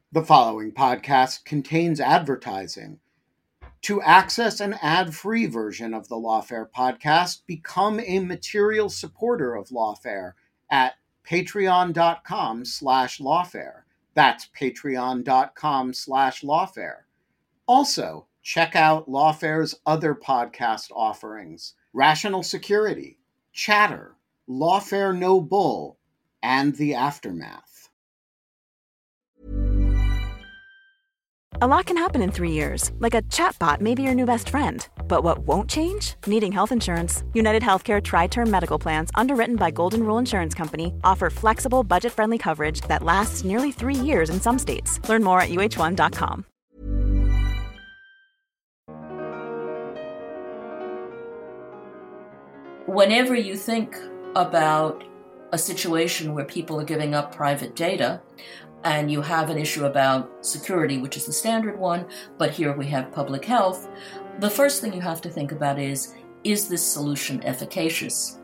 The following podcast contains advertising. To access an ad-free version of the Lawfare podcast, become a material supporter of Lawfare at patreon.com/lawfare. That's patreon.com/lawfare. Also, check out Lawfare's other podcast offerings: Rational Security, Chatter, Lawfare No Bull, and The Aftermath. A lot can happen in 3 years, like a chatbot may be your new best friend. But what won't change? Needing health insurance. United Healthcare Tri-Term Medical Plans, underwritten by Golden Rule Insurance Company, offer flexible, budget-friendly coverage that lasts nearly 3 years in some states. Learn more at uh1.com. Whenever you think about a situation where people are giving up private data, and you have an issue about security, which is the standard one, but here we have public health, the first thing you have to think about is this solution efficacious?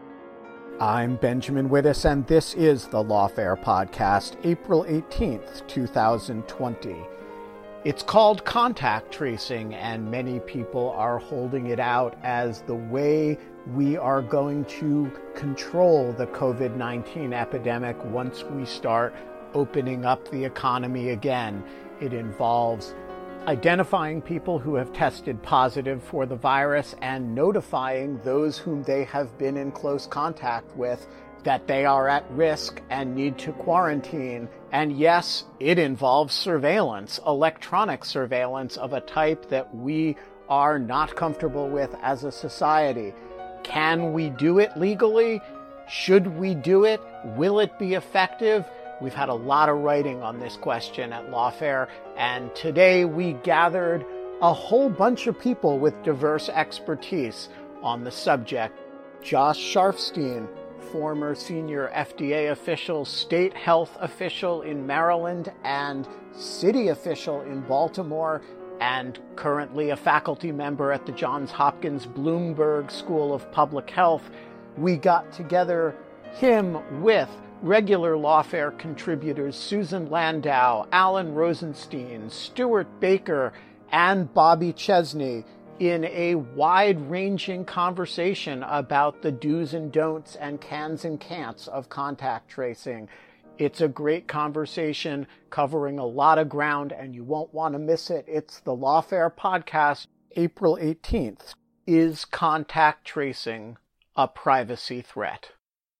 I'm Benjamin Wittes, and this is the Lawfare Podcast, April 18th, 2020. It's called contact tracing, and many people are holding it out as the way we are going to control the COVID-19 epidemic once we start opening up the economy again. It involves identifying people who have tested positive for the virus and notifying those whom they have been in close contact with that they are at risk and need to quarantine. And yes, it involves surveillance, electronic surveillance of a type that we are not comfortable with as a society. Can we do it legally? Should we do it? Will it be effective? We've had a lot of writing on this question at Lawfare, and today we gathered a whole bunch of people with diverse expertise on the subject. Josh Sharfstein, former senior FDA official, state health official in Maryland, and city official in Baltimore, and currently a faculty member at the Johns Hopkins Bloomberg School of Public Health. We got together him with regular Lawfare contributors Susan Landau, Alan Rosenstein, Stuart Baker, and Bobby Chesney in a wide-ranging conversation about the do's and don'ts and cans and can'ts of contact tracing. It's a great conversation covering a lot of ground, and you won't want to miss it. It's the Lawfare Podcast, April 18th. Is contact tracing a privacy threat?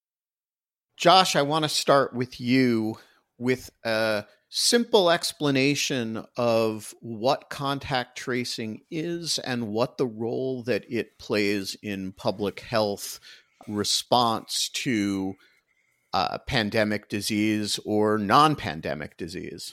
Josh, I want to start with you with a simple explanation of what contact tracing is and what the role that it plays in public health response to pandemic disease or non-pandemic disease.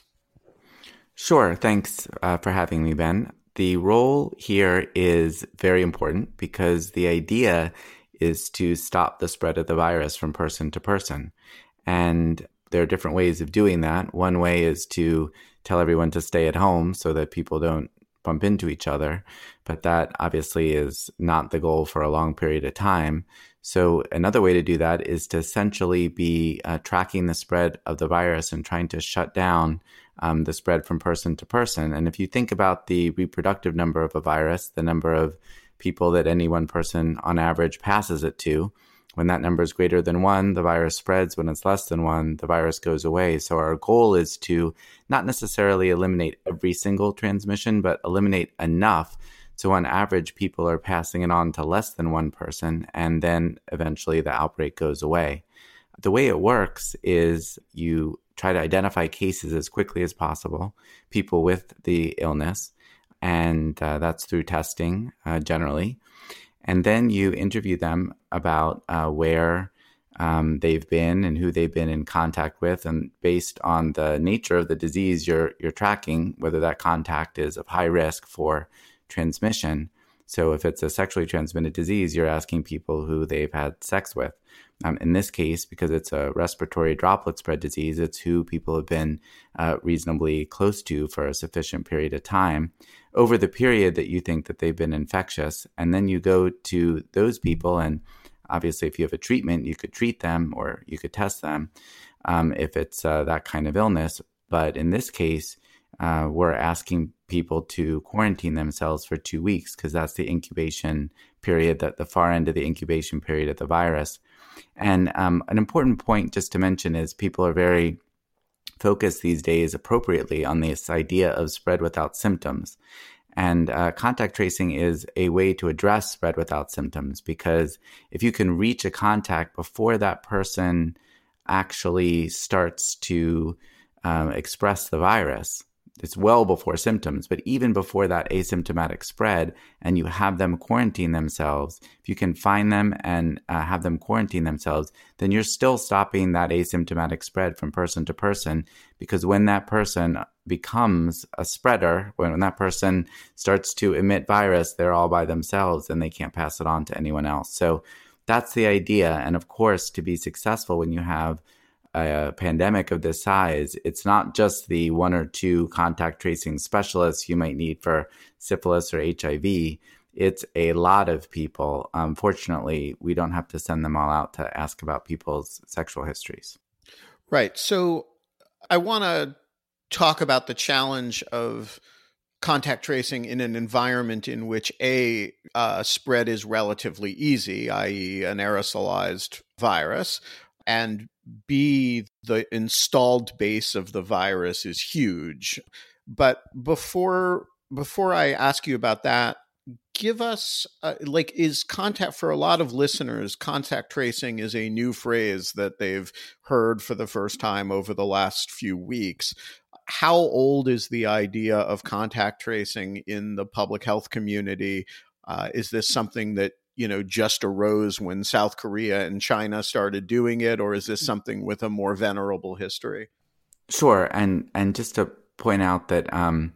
Sure. Thanks for having me, Ben. The role here is very important because the idea is to stop the spread of the virus from person to person. And there are different ways of doing that. One way is to tell everyone to stay at home so that people don't bump into each other. But that obviously is not the goal for a long period of time. So another way to do that is to essentially be tracking the spread of the virus and trying to shut down the spread from person to person. And if you think about the reproductive number of a virus, the number of people that any one person on average passes it to, when that number is greater than 1, the virus spreads. When it's less than 1, the virus goes away. So our goal is to not necessarily eliminate every single transmission, but eliminate enough so on average people are passing it on to less than one person, and then eventually the outbreak goes away. The way it works is you try to identify cases as quickly as possible, people with the illness, and that's through testing generally. And then you interview them about where they've been and who they've been in contact with. And based on the nature of the disease you're tracking, whether that contact is of high risk for transmission. So if it's a sexually transmitted disease, you're asking people who they've had sex with. In this case, because it's a respiratory droplet spread disease, it's who people have been reasonably close to for a sufficient period of time over the period that you think that they've been infectious. And then you go to those people, and obviously if you have a treatment, you could treat them or you could test them if it's that kind of illness. But in this case, we're asking people to quarantine themselves for 2 weeks because that's the incubation period, that the far end of the incubation period of the virus. And an important point just to mention is people are very focused these days appropriately on this idea of spread without symptoms. And contact tracing is a way to address spread without symptoms, because if you can reach a contact before that person actually starts to express the virus, it's well before symptoms, but even before that asymptomatic spread, and you have them quarantine themselves, if you can find them and have them quarantine themselves, then you're still stopping that asymptomatic spread from person to person. Because when that person becomes a spreader, when that person starts to emit virus, they're all by themselves and they can't pass it on to anyone else. So that's the idea. And of course, to be successful when you have a pandemic of this size, it's not just the 1 or 2 contact tracing specialists you might need for syphilis or HIV. It's a lot of people. Fortunately, we don't have to send them all out to ask about people's sexual histories. Right. So I want to talk about the challenge of contact tracing in an environment in which A, spread is relatively easy, i.e. an aerosolized virus, and B, the installed base of the virus is huge. But before I ask you about that, give us, is contact, for a lot of listeners, contact tracing is a new phrase that they've heard for the first time over the last few weeks. How old is the idea of contact tracing in the public health community? Is this something that just arose when South Korea and China started doing it, or is this something with a more venerable history? Sure. And just to point out that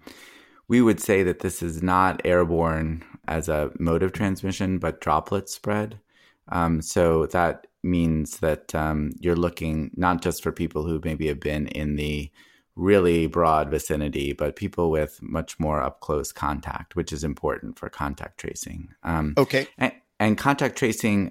we would say that this is not airborne as a mode of transmission, but droplet spread. So that means that you're looking not just for people who maybe have been in the really broad vicinity, but people with much more up close contact, which is important for contact tracing. Okay. And contact tracing,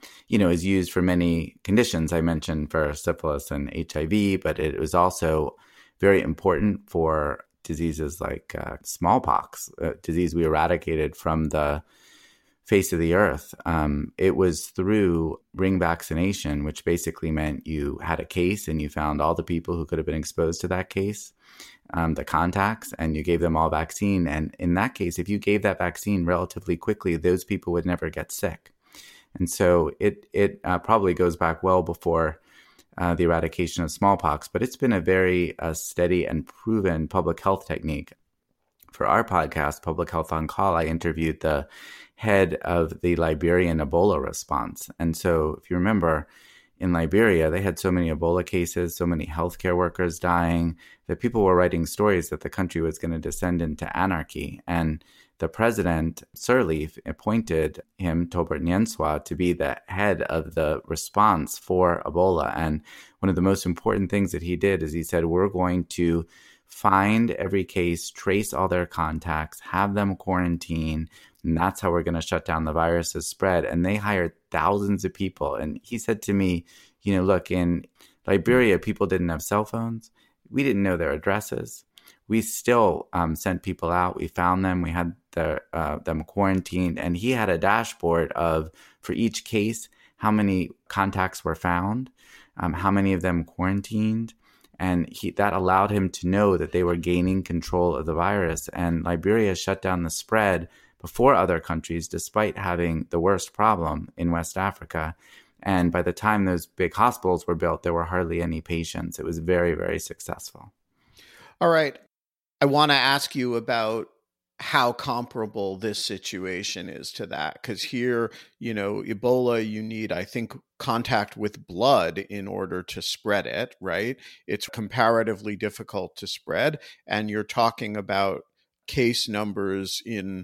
is used for many conditions. I mentioned for syphilis and HIV, but it was also very important for diseases like smallpox, a disease we eradicated from the face of the earth. It was through ring vaccination, which basically meant you had a case and you found all the people who could have been exposed to that case, the contacts, and you gave them all vaccine. And in that case, if you gave that vaccine relatively quickly, those people would never get sick. And so it probably goes back well before the eradication of smallpox, but it's been a very steady and proven public health technique. For our podcast, Public Health on Call, I interviewed the head of the Liberian Ebola response. And so if you remember, in Liberia, they had so many Ebola cases, so many healthcare workers dying, that people were writing stories that the country was going to descend into anarchy. And the president, Sirleaf, appointed him, Tobert Nyenswa, to be the head of the response for Ebola. And one of the most important things that he did is he said, we're going to find every case, trace all their contacts, have them quarantine, and that's how we're going to shut down the virus's spread. And they hired thousands of people. And he said to me, look, in Liberia, people didn't have cell phones. We didn't know their addresses. We still sent people out. We found them. We had them quarantined. And he had a dashboard of, for each case, how many contacts were found, how many of them quarantined. And that allowed him to know that they were gaining control of the virus. And Liberia shut down the spread before other countries, despite having the worst problem in West Africa. And by the time those big hospitals were built, there were hardly any patients. It was very, very successful. All right. I want to ask you about how comparable this situation is to that. Because here, Ebola, you need, I think, contact with blood in order to spread it, right? It's comparatively difficult to spread. And you're talking about case numbers in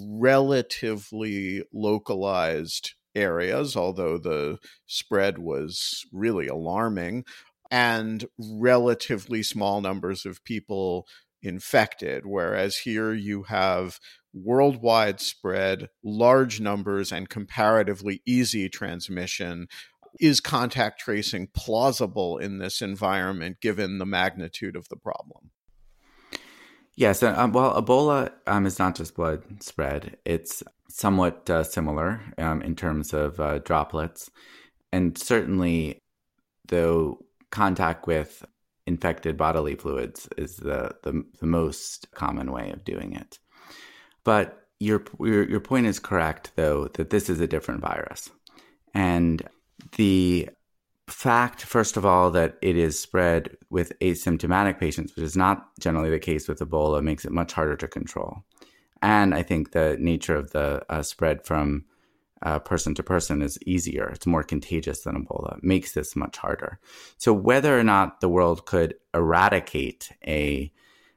relatively localized areas, although the spread was really alarming, and relatively small numbers of people infected, whereas here you have worldwide spread, large numbers, and comparatively easy transmission. is contact tracing plausible in this environment given the magnitude of the problem? Yes, well, Ebola is not just blood spread. It's somewhat similar in terms of droplets. And certainly, though, contact with infected bodily fluids is the most common way of doing it. But your point is correct, though, that this is a different virus. And the fact, first of all, that it is spread with asymptomatic patients, which is not generally the case with Ebola, makes it much harder to control. And I think the nature of the spread from person to person is easier. It's more contagious than Ebola. It makes this much harder. So whether or not the world could eradicate a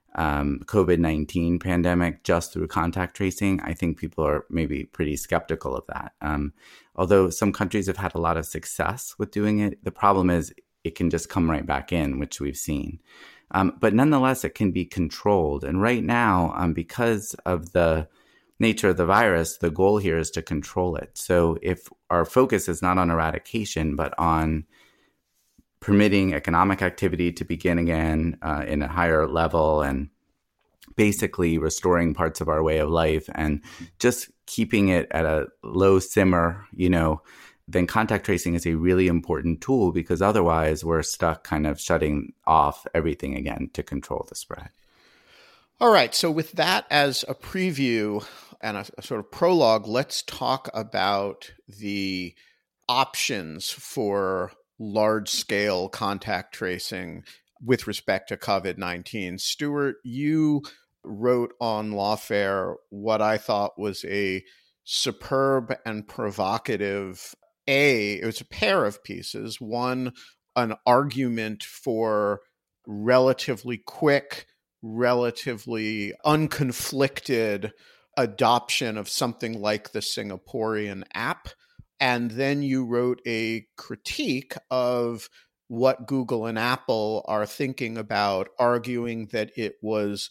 COVID-19 pandemic just through contact tracing, I think people are maybe pretty skeptical of that. Although some countries have had a lot of success with doing it, the problem is it can just come right back in, which we've seen. But nonetheless, it can be controlled. And right now, because of the nature of the virus, the goal here is to control it. So if our focus is not on eradication, but on permitting economic activity to begin again in a higher level and basically restoring parts of our way of life and just keeping it at a low simmer, then contact tracing is a really important tool, because otherwise we're stuck kind of shutting off everything again to control the spread. All right. So with that as a preview and a sort of prologue, let's talk about the options for large-scale contact tracing with respect to COVID-19. Stuart, you wrote on Lawfare what I thought was a superb and provocative it was a pair of pieces. One, an argument for relatively quick, relatively unconflicted adoption of something like the Singaporean app. And then you wrote a critique of what Google and Apple are thinking about, arguing that it was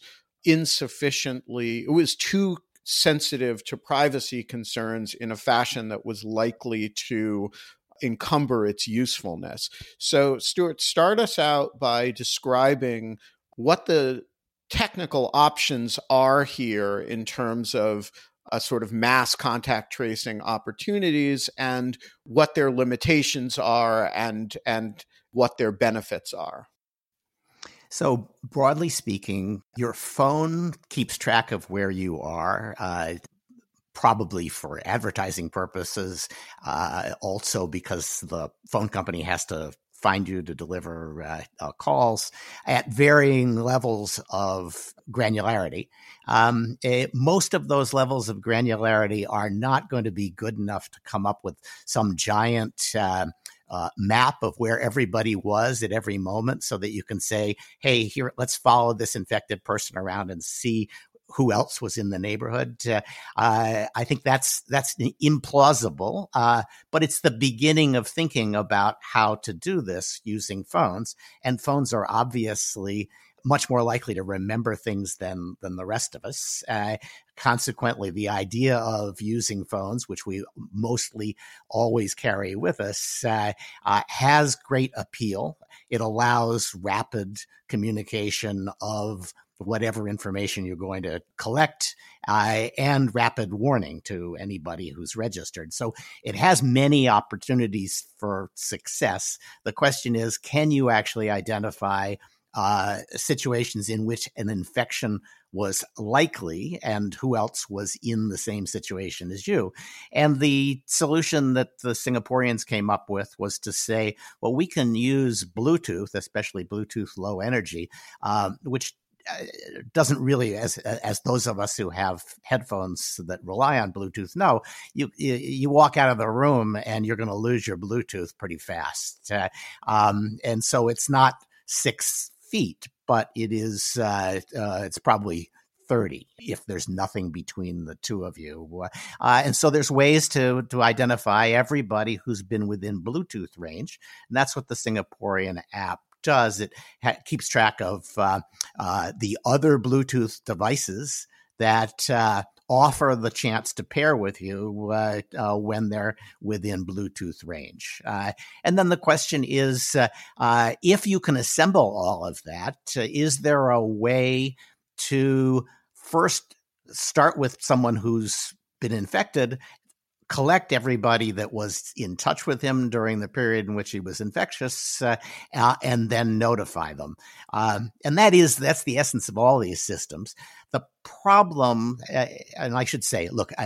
too sensitive to privacy concerns in a fashion that was likely to encumber its usefulness. So, Stuart, start us out by describing what the technical options are here in terms of a sort of mass contact tracing opportunities and what their limitations are and what their benefits are. So broadly speaking, your phone keeps track of where you are, probably for advertising purposes, also because the phone company has to find you to deliver calls at varying levels of granularity. Most of those levels of granularity are not going to be good enough to come up with some giant map of where everybody was at every moment so that you can say, hey, here, let's follow this infected person around and see who else was in the neighborhood. I think that's implausible, but it's the beginning of thinking about how to do this using phones. And phones are obviously much more likely to remember things than the rest of us. Consequently, the idea of using phones, which we mostly always carry with us, has great appeal. It allows rapid communication of whatever information you're going to collect, and rapid warning to anybody who's registered. So it has many opportunities for success. The question is, can you actually identify situations in which an infection was likely and who else was in the same situation as you? And the solution that the Singaporeans came up with was to say, well, we can use Bluetooth, especially Bluetooth low energy, which doesn't really, as those of us who have headphones that rely on Bluetooth know, you walk out of the room and you're going to lose your Bluetooth pretty fast. And so it's not 6 feet, but it is it's probably 30 if there's nothing between the two of you. And so there's ways to identify everybody who's been within Bluetooth range. And that's what the Singaporean app does. It keeps track of the other Bluetooth devices that offer the chance to pair with you when they're within Bluetooth range. And then the question is, if you can assemble all of that, is there a way to first start with someone who's been infected, collect everybody that was in touch with him during the period in which he was infectious, and then notify them. And that's the essence of all these systems. The problem, and I should say, look,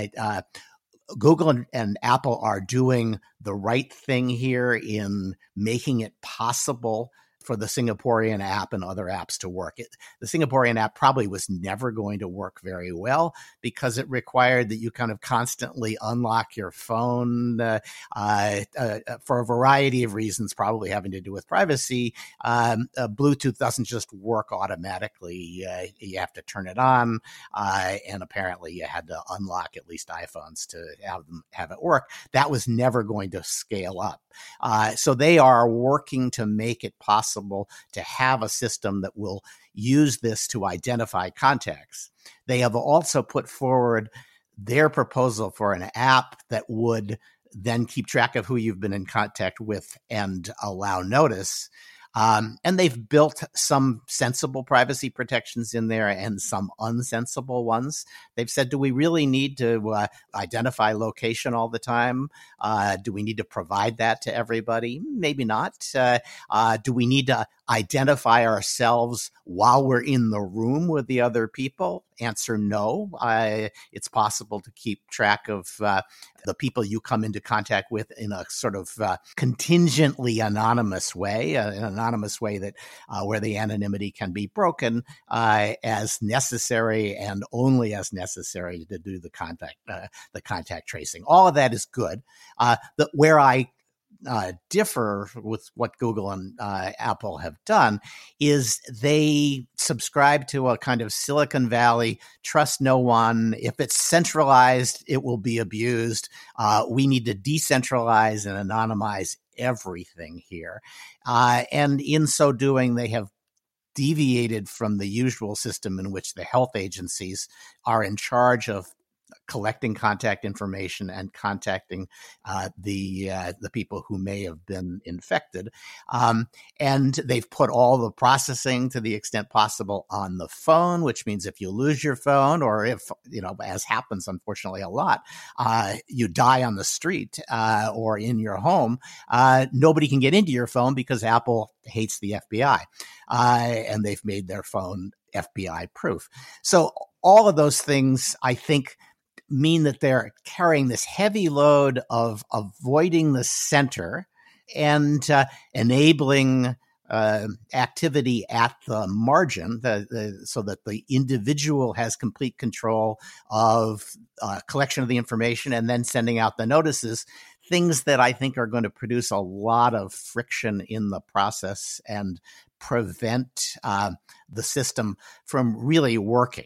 Google and Apple are doing the right thing here in making it possible for the Singaporean app and other apps to work. The Singaporean app probably was never going to work very well because it required that you kind of constantly unlock your phone for a variety of reasons, probably having to do with privacy. Bluetooth doesn't just work automatically. You have to turn it on, and apparently you had to unlock at least iPhones to have it work. That was never going to scale up. So they are working to make it possible to have a system that will use this to identify contacts. They have also put forward their proposal for an app that would then keep track of who you've been in contact with and allow notice. And they've built some sensible privacy protections in there and some unsensible ones. They've said, do we really need to identify location all the time? Do we need to provide that to everybody? Maybe not. Do we need to identify ourselves while we're in the room with the other people? Answer, no. It's possible to keep track of the people you come into contact with in a sort of contingently anonymous way, an anonymous way that where the anonymity can be broken as necessary and only as necessary to do the contact tracing. All of that is good. Where I differ with what Google and Apple have done is they subscribe to a kind of Silicon Valley, trust no one. If it's centralized, it will be abused. We need to decentralize and anonymize everything here. And in so doing, they have deviated from the usual system in which the health agencies are in charge of collecting contact information and contacting the people who may have been infected. And they've put all the processing to the extent possible on the phone, which means if you lose your phone or if, as happens unfortunately a lot, you die on the street or in your home, nobody can get into your phone because Apple hates the FBI. And they've made their phone FBI proof. So all of those things, I think, mean that they're carrying this heavy load of avoiding the center and enabling activity at the margin, so that the individual has complete control of collection of the information and then sending out the notices, things that I think are going to produce a lot of friction in the process and prevent the system from really working.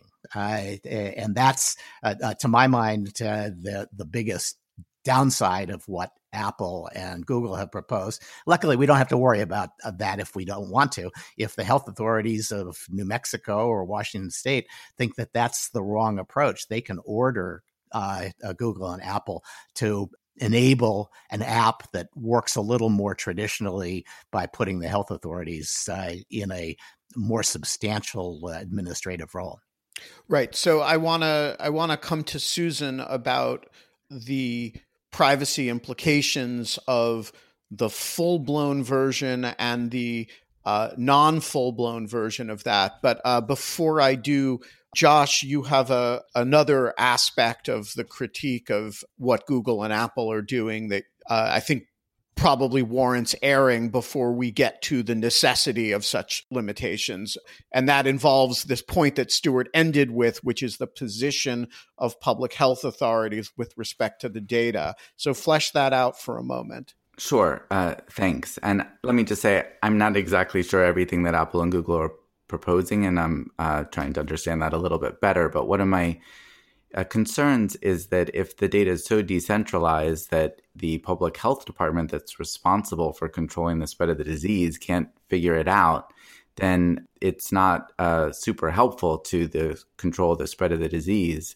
And that's, to my mind, the biggest downside of what Apple and Google have proposed. Luckily, we don't have to worry about that if we don't want to. If the health authorities of New Mexico or Washington State think that that's the wrong approach, they can order Google and Apple to enable an app that works a little more traditionally by putting the health authorities in a more substantial administrative role. Right. So I want to come to Susan about the privacy implications of the full-blown version and the non-full-blown version of that. But before I do, Josh, you have another aspect of the critique of what Google and Apple are doing that I think probably warrants airing before we get to the necessity of such limitations. And that involves this point that Stuart ended with, which is the position of public health authorities with respect to the data. So flesh that out for a moment. Sure. Thanks. And let me just say, I'm not exactly sure everything that Apple and Google are proposing, and I'm trying to understand that a little bit better. But one of my concerns is that if the data is so decentralized that the public health department that's responsible for controlling the spread of the disease can't figure it out, then it's not super helpful to the control of the spread of the disease,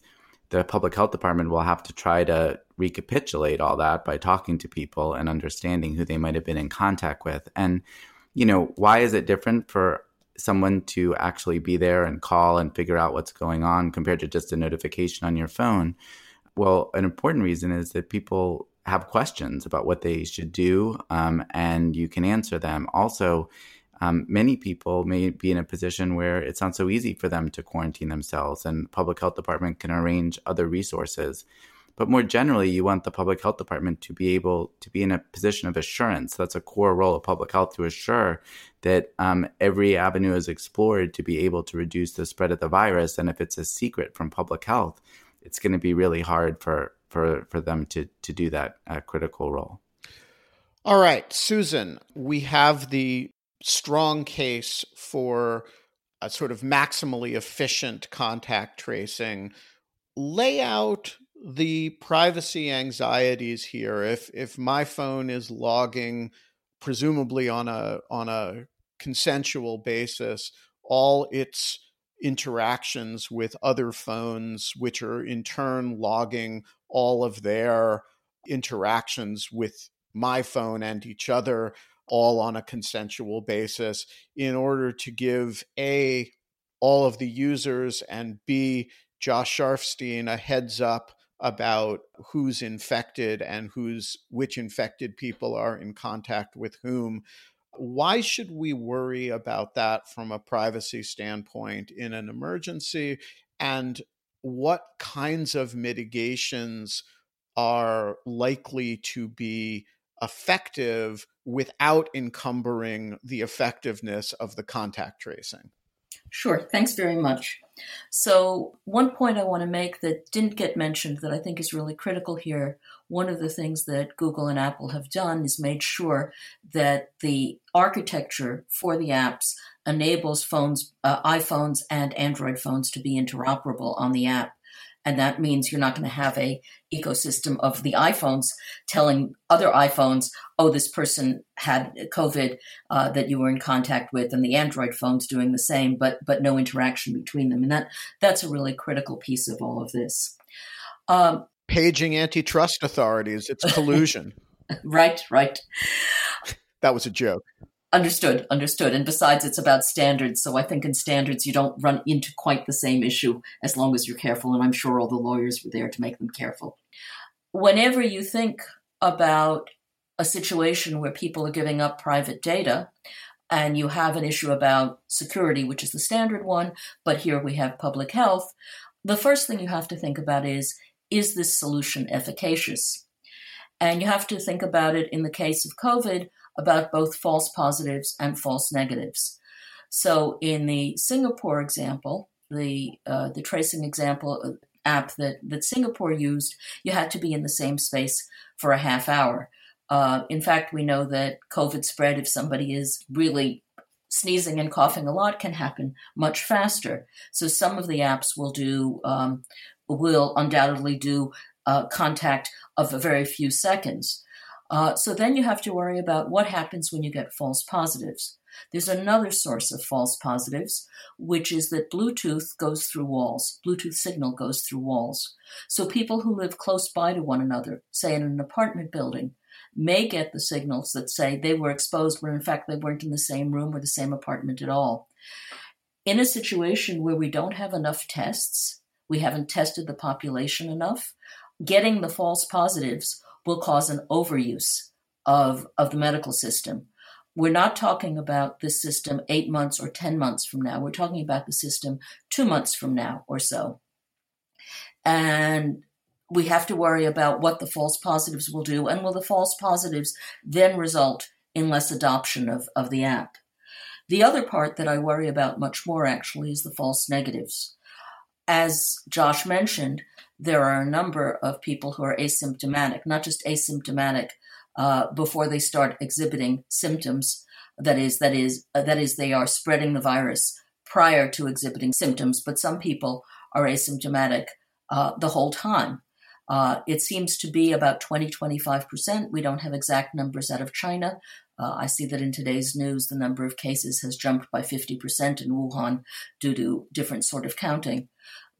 the public health department will have to try to recapitulate all that by talking to people and understanding who they might have been in contact with. And, why is it different for someone to actually be there and call and figure out what's going on compared to just a notification on your phone? Well, an important reason is that people have questions about what they should do, and you can answer them. Also, many people may be in a position where it's not so easy for them to quarantine themselves, and public health department can arrange other resources. But more generally, you want the public health department to be able to be in a position of assurance. That's a core role of public health, to assure that every avenue is explored to be able to reduce the spread of the virus. And if it's a secret from public health, it's going to be really hard for them to do that critical role. All right, Susan, we have the strong case for a sort of maximally efficient contact tracing. Lay out the privacy anxieties here. If my phone is logging, presumably on a consensual basis, all its interactions with other phones, which are in turn logging all of their interactions with my phone and each other, all on a consensual basis, in order to give A, all of the users, and B, Josh Sharfstein, a heads up about who's infected and which infected people are in contact with whom. Why should we worry about that from a privacy standpoint in an emergency? And what kinds of mitigations are likely to be effective without encumbering the effectiveness of the contact tracing? Sure. Thanks very much. So one point I want to make that didn't get mentioned that I think is really critical here, one of the things that Google and Apple have done is made sure that the architecture for the apps enables iPhones and Android phones to be interoperable on the app. And that means you're not going to have a ecosystem of the iPhones telling other iPhones, oh, this person had COVID that you were in contact with, and the Android phones doing the same, but no interaction between them. And that's a really critical piece of all of this. Paging antitrust authorities, it's collusion. Right. That was a joke. Understood. And besides, it's about standards. So I think in standards, you don't run into quite the same issue as long as you're careful. And I'm sure all the lawyers were there to make them careful. Whenever you think about a situation where people are giving up private data and you have an issue about security, which is the standard one, but here we have public health, the first thing you have to think about is this solution efficacious? And you have to think about it in the case of COVID about both false positives and false negatives. So in the Singapore example, the tracing example app that Singapore used, you had to be in the same space for a half hour. In fact, we know that COVID spread, if somebody is really sneezing and coughing a lot, can happen much faster. So some of the apps will undoubtedly do contact of a very few seconds. So then you have to worry about what happens when you get false positives. There's another source of false positives, which is that Bluetooth goes through walls. Bluetooth signal goes through walls. So people who live close by to one another, say in an apartment building, may get the signals that say they were exposed, when in fact they weren't in the same room or the same apartment at all. In a situation where we don't have enough tests, we haven't tested the population enough, getting the false positives will cause an overuse of the medical system. We're not talking about this system 8 months or 10 months from now. We're talking about the system 2 months from now or so. And we have to worry about what the false positives will do. And will the false positives then result in less adoption of the app? The other part that I worry about much more actually is the false negatives. As Josh mentioned, there are a number of people who are asymptomatic, not just asymptomatic before they start exhibiting symptoms. That is, they are spreading the virus prior to exhibiting symptoms, but some people are asymptomatic the whole time. It seems to be about 20-25%. We don't have exact numbers out of China. I see that in today's news, the number of cases has jumped by 50% in Wuhan due to different sort of counting.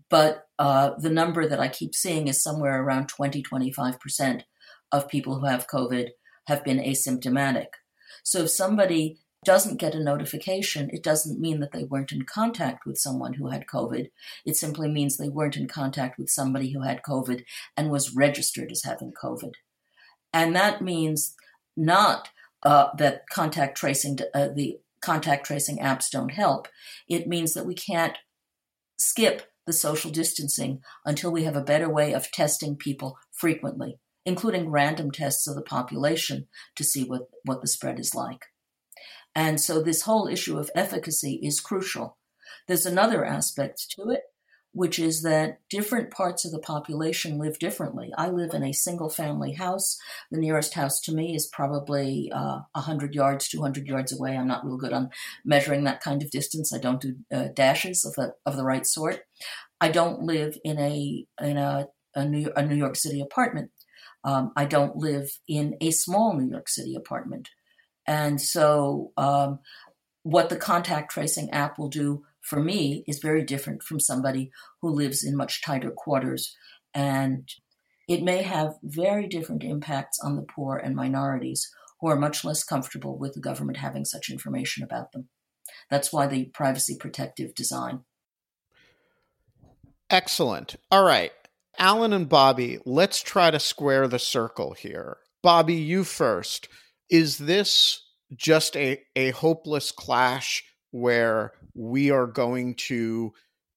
But the number that I keep seeing is somewhere around 20-25% of people who have COVID have been asymptomatic. So if somebody doesn't get a notification, it doesn't mean that they weren't in contact with someone who had COVID. It simply means they weren't in contact with somebody who had COVID and was registered as having COVID. And that means not that contact tracing, the contact tracing apps don't help. It means that we can't skip the social distancing until we have a better way of testing people frequently, including random tests of the population to see what the spread is like. And so this whole issue of efficacy is crucial. There's another aspect to it, which is that different parts of the population live differently. I live in a single family house. The nearest house to me is probably 100 yards, 200 yards away. I'm not real good on measuring that kind of distance. I don't do dashes of the right sort. I don't live in a New York City apartment. I don't live in a small New York City apartment. And so what the contact tracing app will do for me is very different from somebody who lives in much tighter quarters. And it may have very different impacts on the poor and minorities who are much less comfortable with the government having such information about them. That's why the privacy protective design. Excellent. All right. Alan and Bobby, let's try to square the circle here. Bobby, you first. Is this just a hopeless clash where we are going to,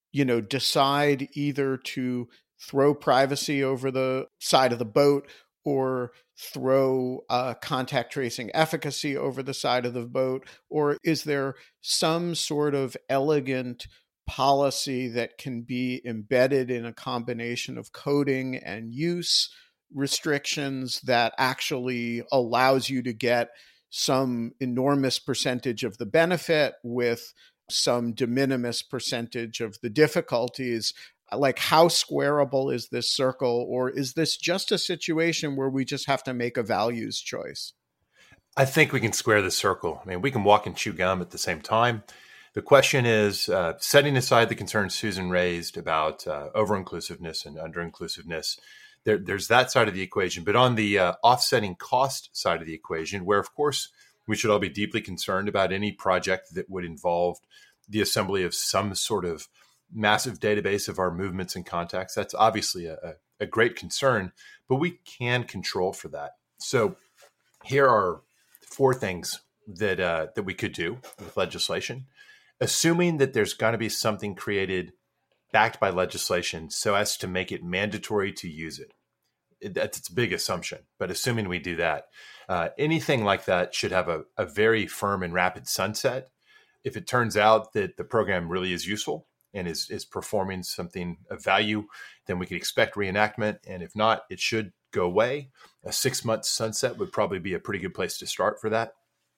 decide either to throw privacy over the side of the boat or throw contact tracing efficacy over the side of the boat? Or is there some sort of elegant policy that can be embedded in a combination of coding and use restrictions that actually allows you to get some enormous percentage of the benefit with some de minimis percentage of the difficulties? Like, how squareable is this circle? Or is this just a situation where we just have to make a values choice? I think we can square the circle. I mean, we can walk and chew gum at the same time. The question is, setting aside the concerns Susan raised about over-inclusiveness and under-inclusiveness, there's that side of the equation. But on the offsetting cost side of the equation, where, of course, we should all be deeply concerned about any project that would involve the assembly of some sort of massive database of our movements and contacts, that's obviously a great concern, but we can control for that. So here are 4 things that we could do with legislation, assuming that there's going to be something created backed by legislation so as to make it mandatory to use it. That's a big assumption, but assuming we do that, anything like that should have a very firm and rapid sunset. If it turns out that the program really is useful and is performing something of value, then we can expect reenactment. And if not, it should go away. A 6-month sunset would probably be a pretty good place to start for that.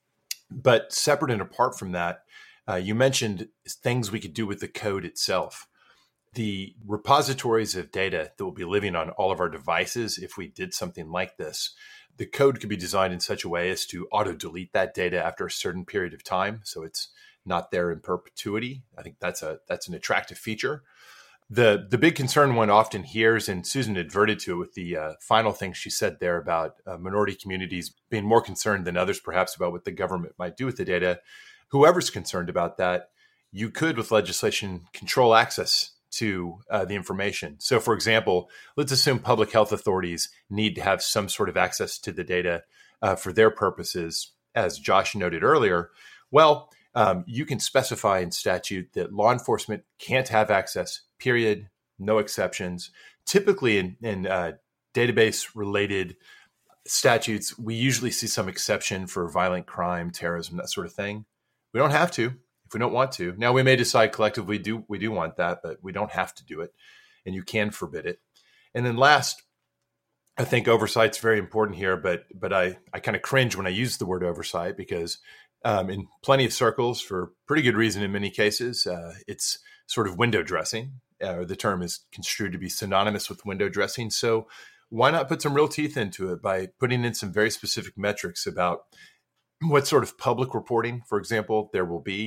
But separate and apart from that, you mentioned things we could do with the code itself. The repositories of data that will be living on all of our devices, if we did something like this, the code could be designed in such a way as to auto-delete that data after a certain period of time, so it's not there in perpetuity. I think that's an attractive feature. The big concern one often hears, and Susan adverted to it with the final thing she said there about minority communities being more concerned than others perhaps about what the government might do with the data. Whoever's concerned about that, you could, with legislation, control access to the information. So, for example, let's assume public health authorities need to have some sort of access to the data for their purposes, as Josh noted earlier. Well, you can specify in statute that law enforcement can't have access, period, no exceptions. Typically in database-related statutes, we usually see some exception for violent crime, terrorism, that sort of thing. We don't have to if we don't want to. Now, we may decide collectively we do want that, but we don't have to do it, and you can forbid it. And then last, I think oversight's very important here, but I kind of cringe when I use the word oversight because in plenty of circles, for pretty good reason in many cases, it's sort of window dressing. The term is construed to be synonymous with window dressing. So why not put some real teeth into it by putting in some very specific metrics about what sort of public reporting, for example, there will be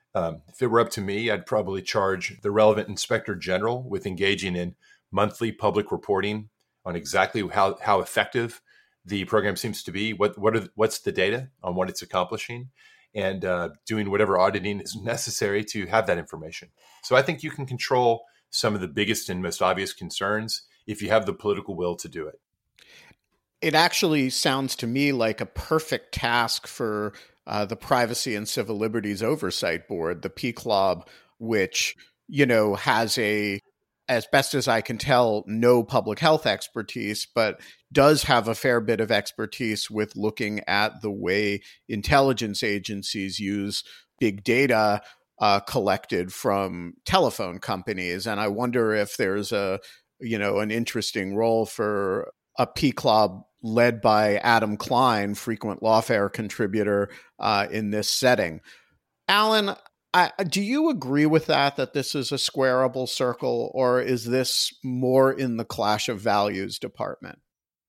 If it were up to me, I'd probably charge the relevant inspector general with engaging in monthly public reporting on exactly how effective the program seems to be, what's the data on what it's accomplishing, and doing whatever auditing is necessary to have that information. So I think you can control some of the biggest and most obvious concerns if you have the political will to do it. It actually sounds to me like a perfect task for the Privacy and Civil Liberties Oversight Board, the PCLOB, which, has as best as I can tell, no public health expertise, but does have a fair bit of expertise with looking at the way intelligence agencies use big data collected from telephone companies. And I wonder if there's an interesting role for a PCLOB led by Adam Klein, frequent Lawfare contributor, in this setting. Alan, do you agree with that this is a squarable circle, or is this more in the clash of values department?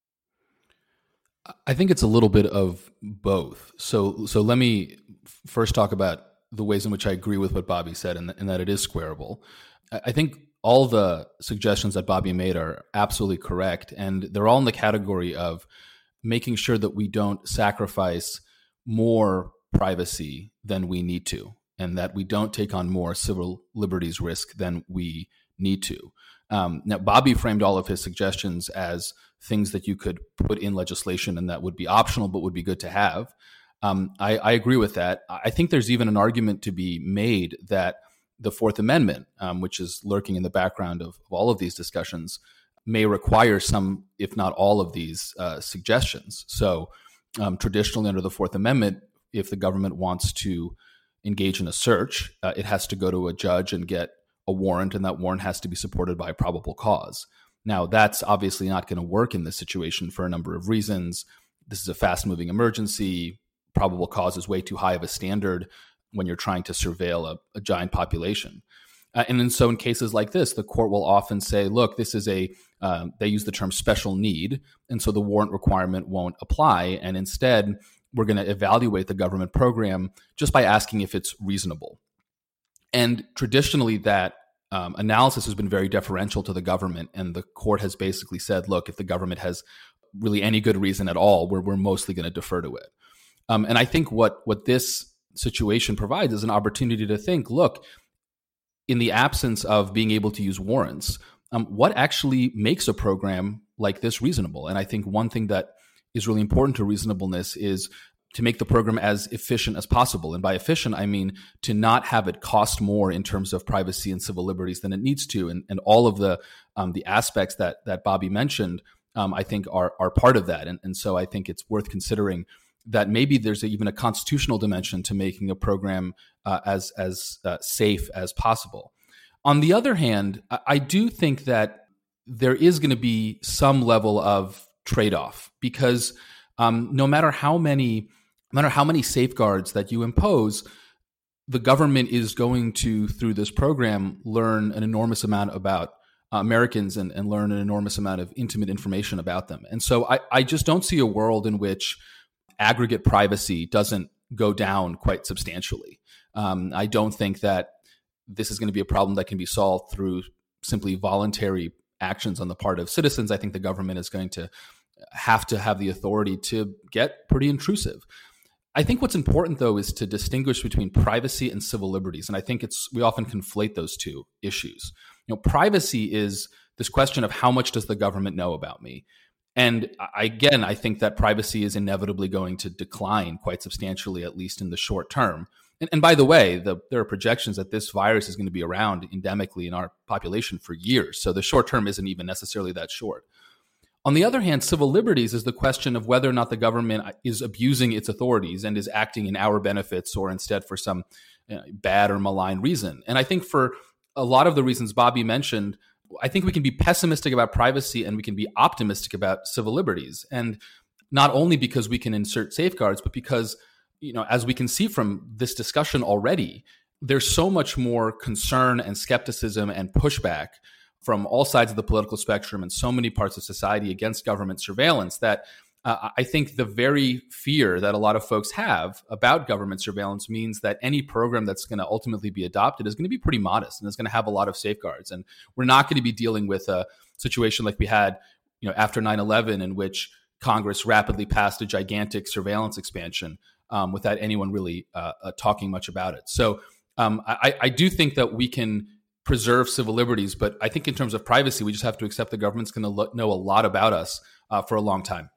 I think it's a little bit of both. So let me first talk about the ways in which I agree with what Bobby said and that it is squarable. I think all the suggestions that Bobby made are absolutely correct, and they're all in the category of making sure that we don't sacrifice more privacy than we need to, and that we don't take on more civil liberties risk than we need to. Now, Bobby framed all of his suggestions as things that you could put in legislation and that would be optional but would be good to have. I agree with that. I think there's even an argument to be made that the Fourth Amendment, which is lurking in the background of all of these discussions, may require some, if not all of these suggestions. So traditionally under the Fourth Amendment, if the government wants to engage in a search, it has to go to a judge and get a warrant, and that warrant has to be supported by probable cause. Now, that's obviously not going to work in this situation for a number of reasons. This is a fast-moving emergency. Probable cause is way too high of a standard when you're trying to surveil a giant population. And so in cases like this, the court will often say, look, this is they use the term special need, and so the warrant requirement won't apply. And instead, we're going to evaluate the government program just by asking if it's reasonable. And traditionally, that analysis has been very deferential to the government, and the court has basically said, look, if the government has really any good reason at all, we're mostly going to defer to it. And I think what this situation provides is an opportunity to think, look, in the absence of being able to use warrants, what actually makes a program like this reasonable? And I think one thing that is really important to reasonableness is to make the program as efficient as possible. And by efficient, I mean to not have it cost more in terms of privacy and civil liberties than it needs to. And all of the aspects that Bobby mentioned, I think are part of that. And so I think it's worth considering that maybe there's even a constitutional dimension to making a program as safe as possible. On the other hand, I do think that there is going to be some level of trade-off, because no matter how many safeguards that you impose, the government is going to, through this program, learn an enormous amount about Americans and learn an enormous amount of intimate information about them. And so I just don't see a world in which aggregate privacy doesn't go down quite substantially. I don't think that this is going to be a problem that can be solved through simply voluntary actions on the part of citizens. I think the government is going to have the authority to get pretty intrusive. I think what's important, though, is to distinguish between privacy and civil liberties. And I think we often conflate those two issues. Privacy is this question of how much does the government know about me? And again, I think that privacy is inevitably going to decline quite substantially, at least in the short term. And by the way, there are projections that this virus is going to be around endemically in our population for years. So the short term isn't even necessarily that short. On the other hand, civil liberties is the question of whether or not the government is abusing its authorities and is acting in our benefits or instead for some bad or malign reason. And I think for a lot of the reasons Bobby mentioned, I think we can be pessimistic about privacy and we can be optimistic about civil liberties. And not only because we can insert safeguards, but because, as we can see from this discussion already, there's so much more concern and skepticism and pushback from all sides of the political spectrum and so many parts of society against government surveillance that I think the very fear that a lot of folks have about government surveillance means that any program that's going to ultimately be adopted is going to be pretty modest and is going to have a lot of safeguards. And we're not going to be dealing with a situation like we had, after 9/11, in which Congress rapidly passed a gigantic surveillance expansion without anyone really talking much about it. So I do think that we can preserve civil liberties, but I think in terms of privacy, we just have to accept the government's going to know a lot about us for a long time.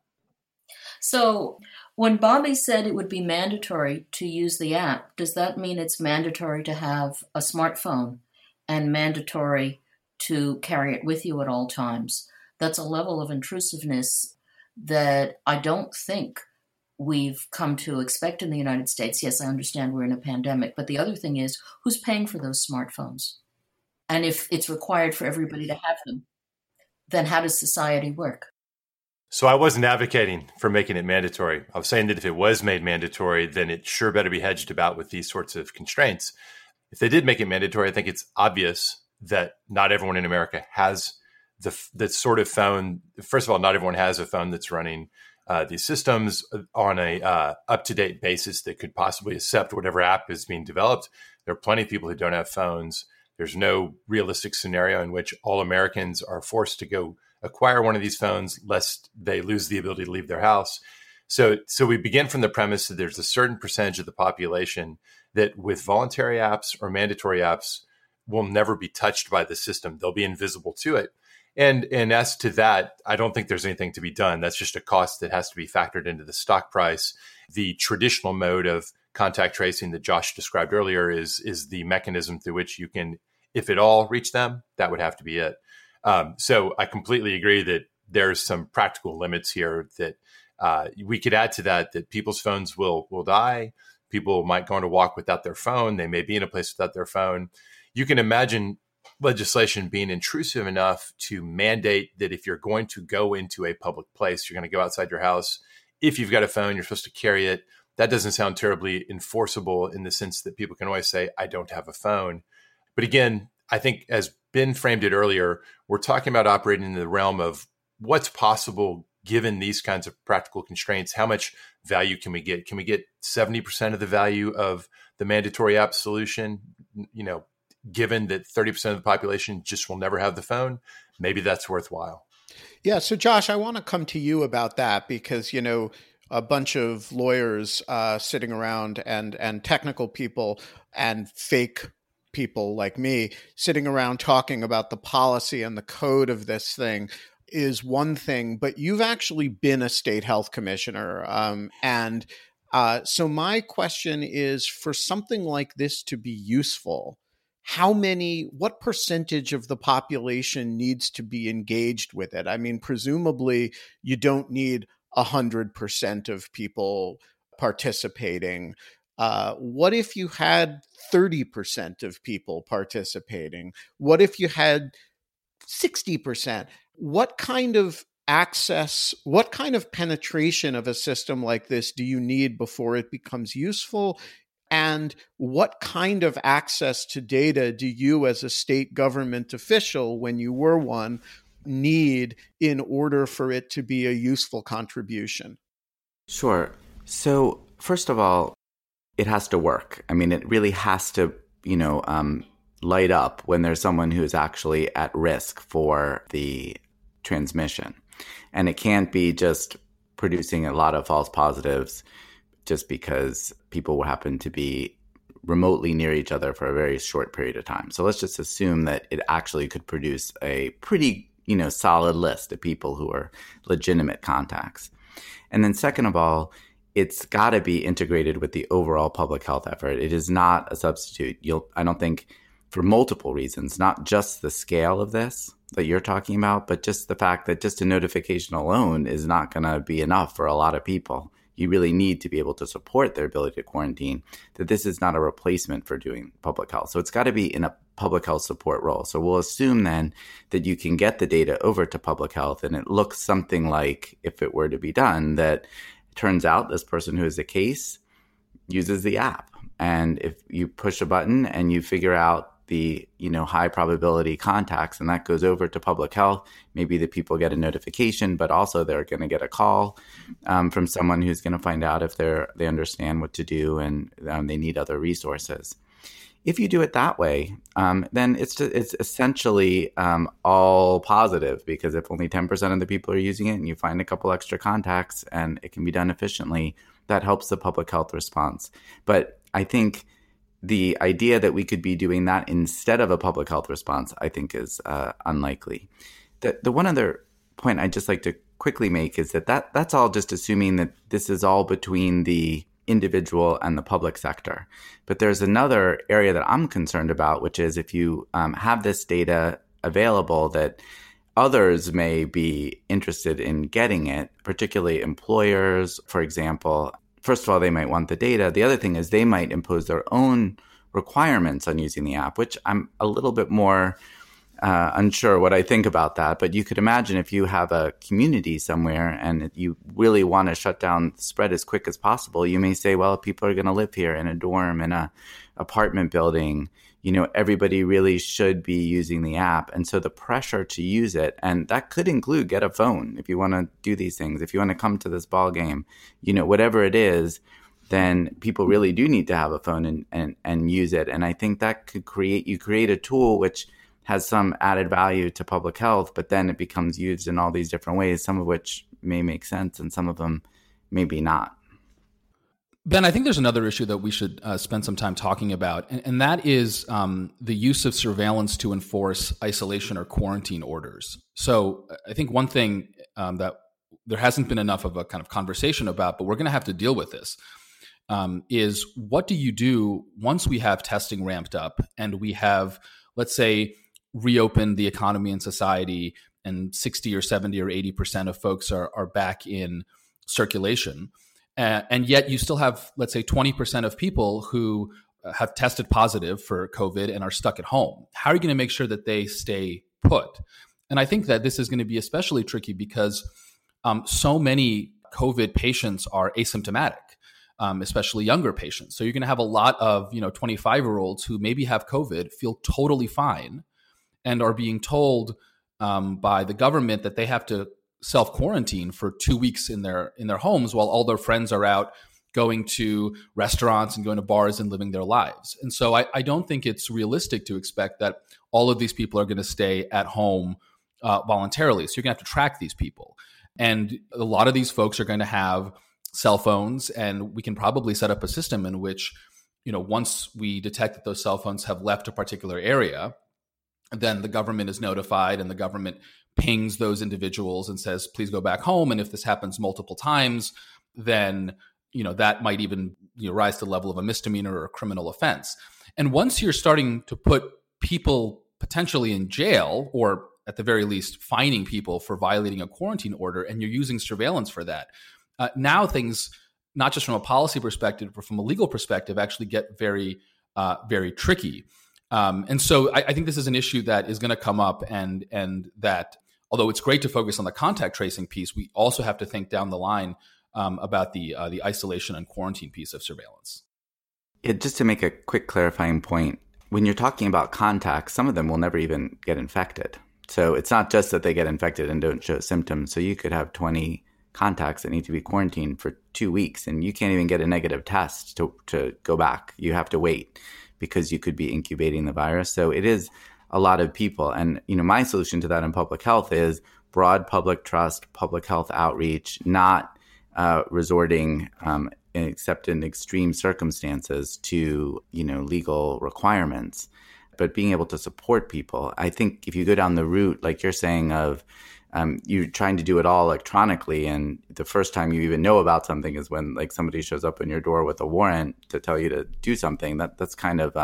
So when Bobby said it would be mandatory to use the app, does that mean it's mandatory to have a smartphone and mandatory to carry it with you at all times? That's a level of intrusiveness that I don't think we've come to expect in the United States. Yes, I understand we're in a pandemic, but the other thing is, who's paying for those smartphones? And if it's required for everybody to have them, then how does society work? So I wasn't advocating for making it mandatory. I was saying that if it was made mandatory, then it sure better be hedged about with these sorts of constraints. If they did make it mandatory, I think it's obvious that not everyone in America has the sort of phone. First of all, not everyone has a phone that's running these systems on a up-to-date basis that could possibly accept whatever app is being developed. There are plenty of people who don't have phones. There's no realistic scenario in which all Americans are forced to go acquire one of these phones lest they lose the ability to leave their house. So we begin from the premise that there's a certain percentage of the population that with voluntary apps or mandatory apps will never be touched by the system. They'll be invisible to it. And as to that, I don't think there's anything to be done. That's just a cost that has to be factored into the stock price. The traditional mode of contact tracing that Josh described earlier is the mechanism through which you can, if at all, reach them. That would have to be it. So I completely agree that there's some practical limits here that we could add to that people's phones will die. People might go on a walk without their phone. They may be in a place without their phone. You can imagine legislation being intrusive enough to mandate that if you're going to go into a public place, you're going to go outside your house. If you've got a phone, you're supposed to carry it. That doesn't sound terribly enforceable in the sense that people can always say, I don't have a phone. But again, I think as Ben framed it earlier, we're talking about operating in the realm of what's possible given these kinds of practical constraints. How much value can we get? Can we get 70% of the value of the mandatory app solution? Given that 30% of the population just will never have the phone, maybe that's worthwhile. Yeah. So Josh, I want to come to you about that because, a bunch of lawyers sitting around and technical people and fake people like me sitting around talking about the policy and the code of this thing is one thing, but you've actually been a state health commissioner. So my question is, for something like this to be useful, what percentage of the population needs to be engaged with it? I mean, presumably you don't need 100% of people participating. What if you had 30% of people participating? What if you had 60%? What kind of access, what kind of penetration of a system like this do you need before it becomes useful? And what kind of access to data do you as a state government official, when you were one, need in order for it to be a useful contribution? Sure. So first of all, it has to work. I mean, it really has to, light up when there's someone who is actually at risk for the transmission. And it can't be just producing a lot of false positives just because people will happen to be remotely near each other for a very short period of time. So let's just assume that it actually could produce a pretty, solid list of people who are legitimate contacts. And then second of all, it's got to be integrated with the overall public health effort. It is not a substitute. I don't think, for multiple reasons, not just the scale of this that you're talking about, but just the fact that just a notification alone is not going to be enough for a lot of people. You really need to be able to support their ability to quarantine, that this is not a replacement for doing public health. So it's got to be in a public health support role. So we'll assume then that you can get the data over to public health, and it looks something like, if it were to be done, that it turns out this person who is the case uses the app. And if you push a button and you figure out, the, high probability contacts, and that goes over to public health. Maybe the people get a notification, but also they're going to get a call from someone who's going to find out if they understand what to do and they need other resources. If you do it that way, then it's essentially all positive, because if only 10% of the people are using it and you find a couple extra contacts and it can be done efficiently, that helps the public health response. But I think the idea that we could be doing that instead of a public health response, I think is unlikely. The one other point I'd just like to quickly make is that's all just assuming that this is all between the individual and the public sector. But there's another area that I'm concerned about, which is if you have this data available that others may be interested in getting it, particularly employers, for example. First of all, they might want the data. The other thing is they might impose their own requirements on using the app, which I'm a little bit more unsure what I think about that. But you could imagine if you have a community somewhere and you really want to shut down the spread as quick as possible, you may say, well, people are going to live here in a dorm, in a apartment building. Everybody really should be using the app. And so the pressure to use it, and that could include get a phone if you want to do these things, if you want to come to this ball game, whatever it is, then people really do need to have a phone and use it. And I think that could create a tool which has some added value to public health, but then it becomes used in all these different ways, some of which may make sense and some of them maybe not. Ben, I think there's another issue that we should spend some time talking about, and that is the use of surveillance to enforce isolation or quarantine orders. So I think one thing that there hasn't been enough of a kind of conversation about, but we're going to have to deal with this, is what do you do once we have testing ramped up and we have, let's say, reopened the economy and society and 60 or 70 or 80% of folks are back in circulation. And yet you still have, let's say, 20% of people who have tested positive for COVID and are stuck at home. How are you going to make sure that they stay put? And I think that this is going to be especially tricky because so many COVID patients are asymptomatic, especially younger patients. So you're going to have a lot of 25-year-olds who maybe have COVID, feel totally fine, and are being told by the government that they have to self-quarantine for 2 weeks in their homes while all their friends are out going to restaurants and going to bars and living their lives. And so I don't think it's realistic to expect that all of these people are going to stay at home voluntarily. So you're going to have to track these people. And a lot of these folks are going to have cell phones, and we can probably set up a system in which, once we detect that those cell phones have left a particular area, then the government is notified and the government pings those individuals and says, please go back home. And if this happens multiple times, then, that might even rise to the level of a misdemeanor or a criminal offense. And once you're starting to put people potentially in jail, or at the very least fining people for violating a quarantine order, and you're using surveillance for that, now things, not just from a policy perspective, but from a legal perspective, actually get very, very tricky. And so I think this is an issue that is going to come up, and that although it's great to focus on the contact tracing piece, we also have to think down the line about the isolation and quarantine piece of surveillance. Yeah, just to make a quick clarifying point, when you're talking about contacts, some of them will never even get infected. So it's not just that they get infected and don't show symptoms. So you could have 20 contacts that need to be quarantined for 2 weeks, and you can't even get a negative test to go back. You have to wait because you could be incubating the virus. So it is a lot of people. And, my solution to that in public health is broad public trust, public health outreach, not resorting, except in extreme circumstances, to, legal requirements, but being able to support people. I think if you go down the route, like you're saying, of you're trying to do it all electronically, and the first time you even know about something is when somebody shows up in your door with a warrant to tell you to do something. That's kind of,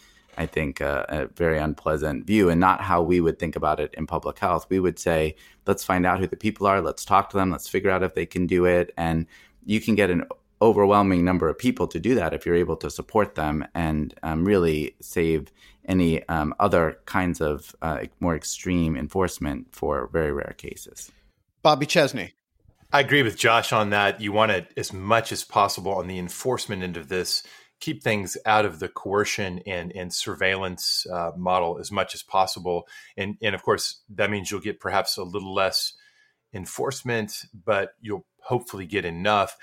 I think, a very unpleasant view, and not how we would think about it in public health. We would say, let's find out who the people are, let's talk to them, let's figure out if they can do it. And you can get an overwhelming number of people to do that if you're able to support them and really save any other kinds of more extreme enforcement for very rare cases. Bobby Chesney. I agree with Josh on that. You want to, as much as possible on the enforcement end of this, keep things out of the coercion and surveillance model as much as possible. And of course, that means you'll get perhaps a little less enforcement, but you'll hopefully get enough.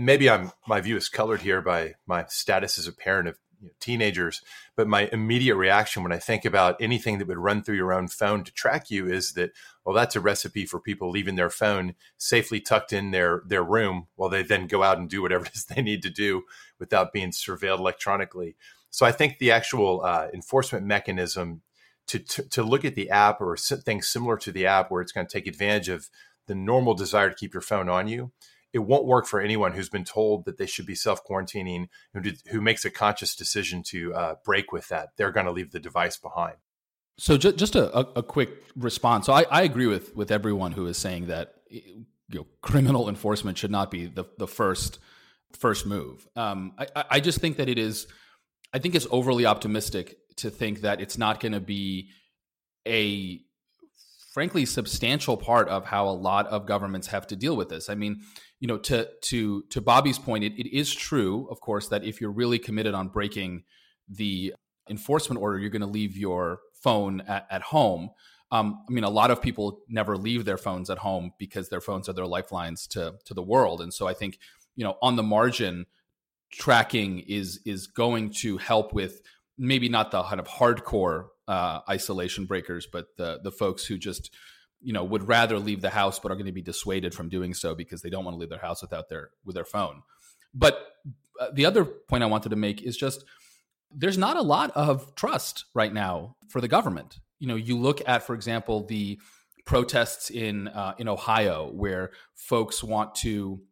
My view is colored here by my status as a parent of teenagers, but my immediate reaction when I think about anything that would run through your own phone to track you is that, well, that's a recipe for people leaving their phone safely tucked in their room while they then go out and do whatever it is they need to do without being surveilled electronically. So I think the actual enforcement mechanism to look at the app or things similar to the app where it's going to take advantage of the normal desire to keep your phone on you, it won't work for anyone who's been told that they should be self-quarantining, who makes a conscious decision to break with that. They're going to leave the device behind. So just a quick response. So I agree with everyone who is saying that criminal enforcement should not be the first move. I just think that I think it's overly optimistic to think that it's not going to be a frankly substantial part of how a lot of governments have to deal with this. I mean, to Bobby's point, it is true, of course, that if you're really committed on breaking the enforcement order, you're going to leave your phone at home. I mean, a lot of people never leave their phones at home because their phones are their lifelines to the world. And so I think, on the margin, tracking is going to help with maybe not the kind of hardcore isolation breakers, but the folks who just would rather leave the house but are going to be dissuaded from doing so because they don't want to leave their house with their phone. But the other point I wanted to make is just there's not a lot of trust right now for the government. You look at, for example, the protests in Ohio where folks want to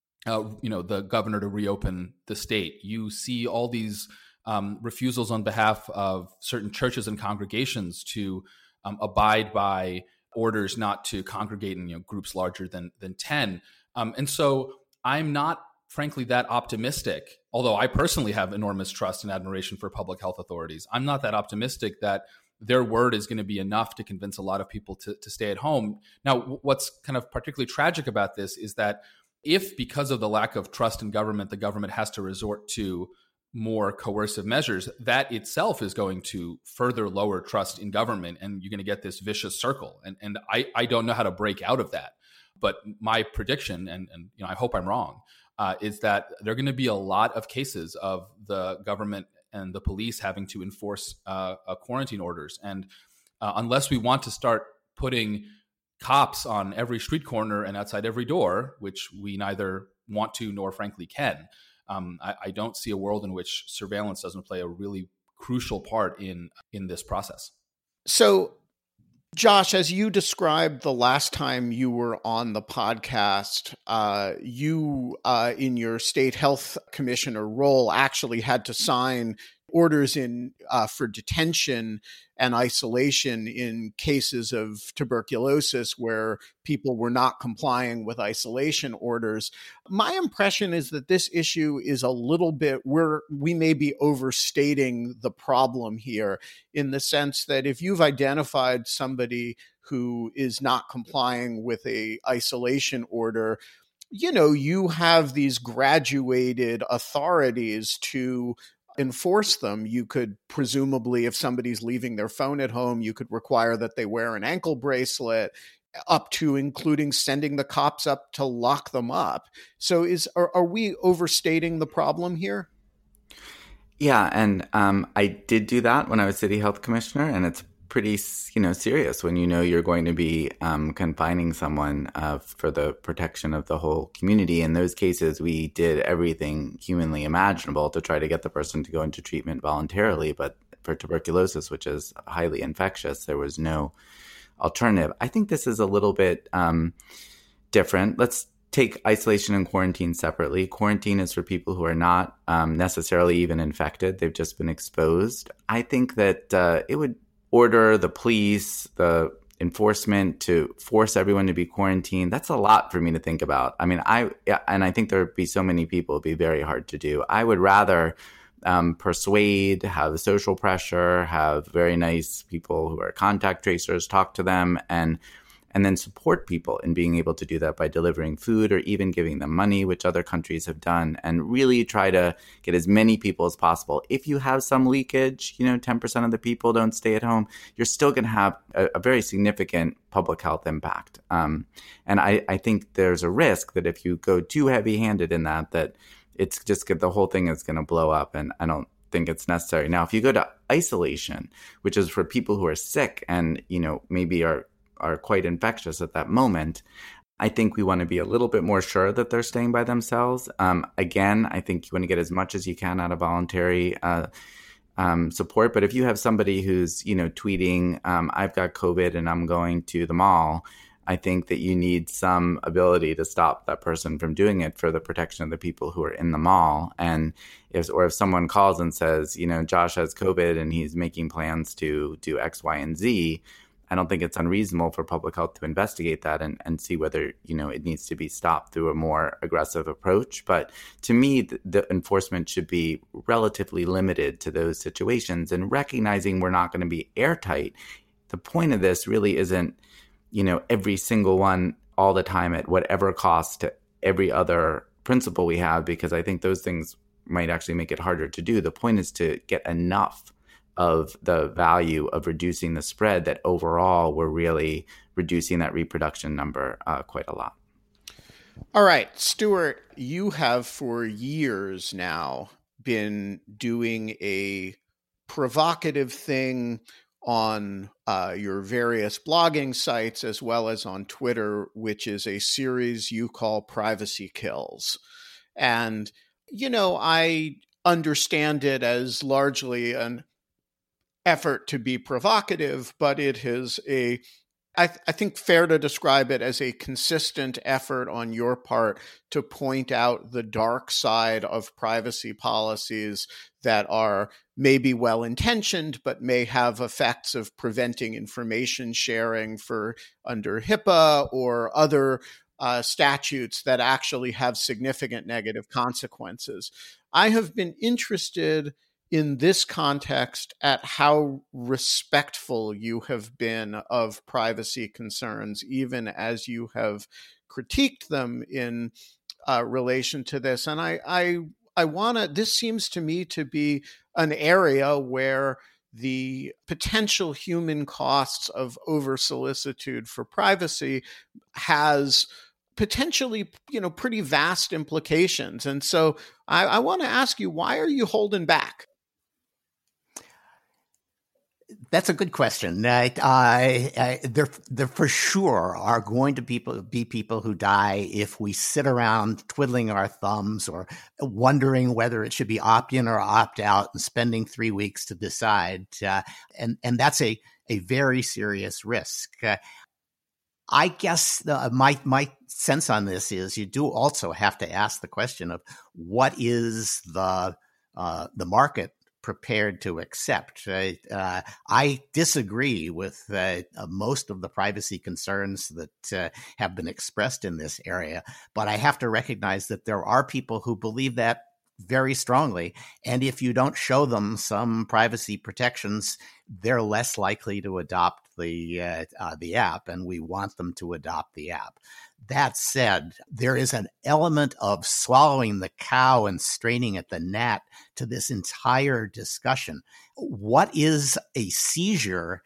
the governor to reopen the state. You see all these refusals on behalf of certain churches and congregations to abide by orders not to congregate in groups larger than 10. And so I'm not, frankly, that optimistic, although I personally have enormous trust and admiration for public health authorities. I'm not that optimistic that their word is going to be enough to convince a lot of people to stay at home. Now, what's kind of particularly tragic about this is that if, because of the lack of trust in government, the government has to resort to more coercive measures, that itself is going to further lower trust in government, and you're going to get this vicious circle. And I don't know how to break out of that. But my prediction, and I hope I'm wrong, is that there are going to be a lot of cases of the government and the police having to enforce quarantine orders. And unless we want to start putting cops on every street corner and outside every door, which we neither want to nor frankly can, I don't see a world in which surveillance doesn't play a really crucial part in this process. So, Josh, as you described the last time you were on the podcast, you, in your state health commissioner role, actually had to sign orders for detention and isolation in cases of tuberculosis where people were not complying with isolation orders. My impression is that this issue is a little bit we may be overstating the problem here, in the sense that if you've identified somebody who is not complying with a isolation order, you have these graduated authorities to enforce them. You could presumably, if somebody's leaving their phone at home, you could require that they wear an ankle bracelet, up to including sending the cops up to lock them up. So are we overstating the problem here? Yeah, and I did do that when I was city health commissioner, and it's pretty serious when you're going to be confining someone for the protection of the whole community. In those cases, we did everything humanly imaginable to try to get the person to go into treatment voluntarily. But for tuberculosis, which is highly infectious, there was no alternative. I think this is a little bit different. Let's take isolation and quarantine separately. Quarantine is for people who are not necessarily even infected. They've just been exposed. I think that it would order the police, the enforcement to force everyone to be quarantined. That's a lot for me to think about. I mean, I think there would be so many people, it'd be very hard to do. I would rather persuade, have social pressure, have very nice people who are contact tracers, talk to them, and and then support people in being able to do that by delivering food or even giving them money, which other countries have done, and really try to get as many people as possible. If you have some leakage, 10% of the people don't stay at home, you're still going to have a very significant public health impact. And I think there's a risk that if you go too heavy-handed in that it's just the whole thing is going to blow up, and I don't think it's necessary. Now, if you go to isolation, which is for people who are sick and, maybe are quite infectious at that moment, I think we want to be a little bit more sure that they're staying by themselves. Again, I think you want to get as much as you can out of voluntary support. But if you have somebody who's, tweeting, I've got COVID and I'm going to the mall, I think that you need some ability to stop that person from doing it for the protection of the people who are in the mall. And if someone calls and says, Josh has COVID and he's making plans to do X, Y, and Z, I don't think it's unreasonable for public health to investigate that and see whether, it needs to be stopped through a more aggressive approach. But to me, the enforcement should be relatively limited to those situations, and recognizing we're not going to be airtight. The point of this really isn't, every single one all the time at whatever cost to every other principle we have, because I think those things might actually make it harder to do. The point is to get enough of the value of reducing the spread that overall we're really reducing that reproduction number quite a lot. All right, Stuart, you have for years now been doing a provocative thing on your various blogging sites as well as on Twitter, which is a series you call Privacy Kills. And, I understand it as largely an effort to be provocative, but it is I think fair to describe it as a consistent effort on your part to point out the dark side of privacy policies that are maybe well-intentioned, but may have effects of preventing information sharing under HIPAA or other statutes that actually have significant negative consequences. I have been interested in this context at how respectful you have been of privacy concerns, even as you have critiqued them in relation to this. And this seems to me to be an area where the potential human costs of over-solicitude for privacy has potentially, pretty vast implications. And so I want to ask you, why are you holding back? That's a good question. There for sure are going to be people who die if we sit around twiddling our thumbs or wondering whether it should be opt-in or opt-out and spending 3 weeks to decide. And that's a very serious risk. I guess my sense on this is you do also have to ask the question of what is the market prepared to accept. I disagree with most of the privacy concerns that have been expressed in this area, but I have to recognize that there are people who believe that very strongly. And if you don't show them some privacy protections, they're less likely to adopt the app, and we want them to adopt the app. That said, there is an element of swallowing the cow and straining at the gnat to this entire discussion. What is a seizure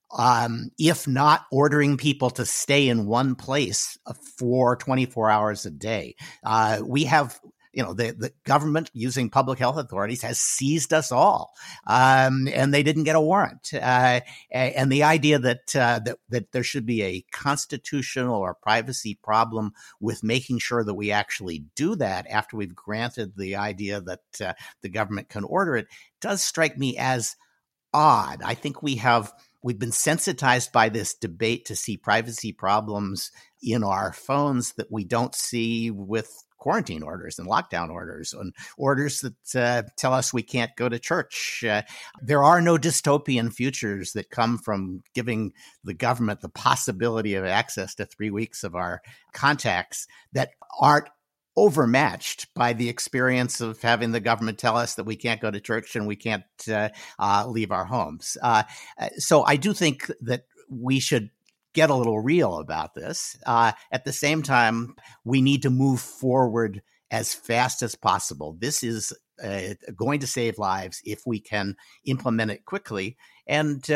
if not ordering people to stay in one place for 24 hours a day? We have the government using public health authorities has seized us all, and they didn't get a warrant. And the idea that there should be a constitutional or privacy problem with making sure that we actually do that after we've granted the idea that the government can order it does strike me as odd. I think we've been sensitized by this debate to see privacy problems in our phones that we don't see with quarantine orders and lockdown orders and orders that tell us we can't go to church. There are no dystopian futures that come from giving the government the possibility of access to 3 weeks of our contacts that aren't overmatched by the experience of having the government tell us that we can't go to church and we can't leave our homes. So I do think that we should get a little real about this. At the same time, we need to move forward as fast as possible. This is going to save lives if we can implement it quickly. And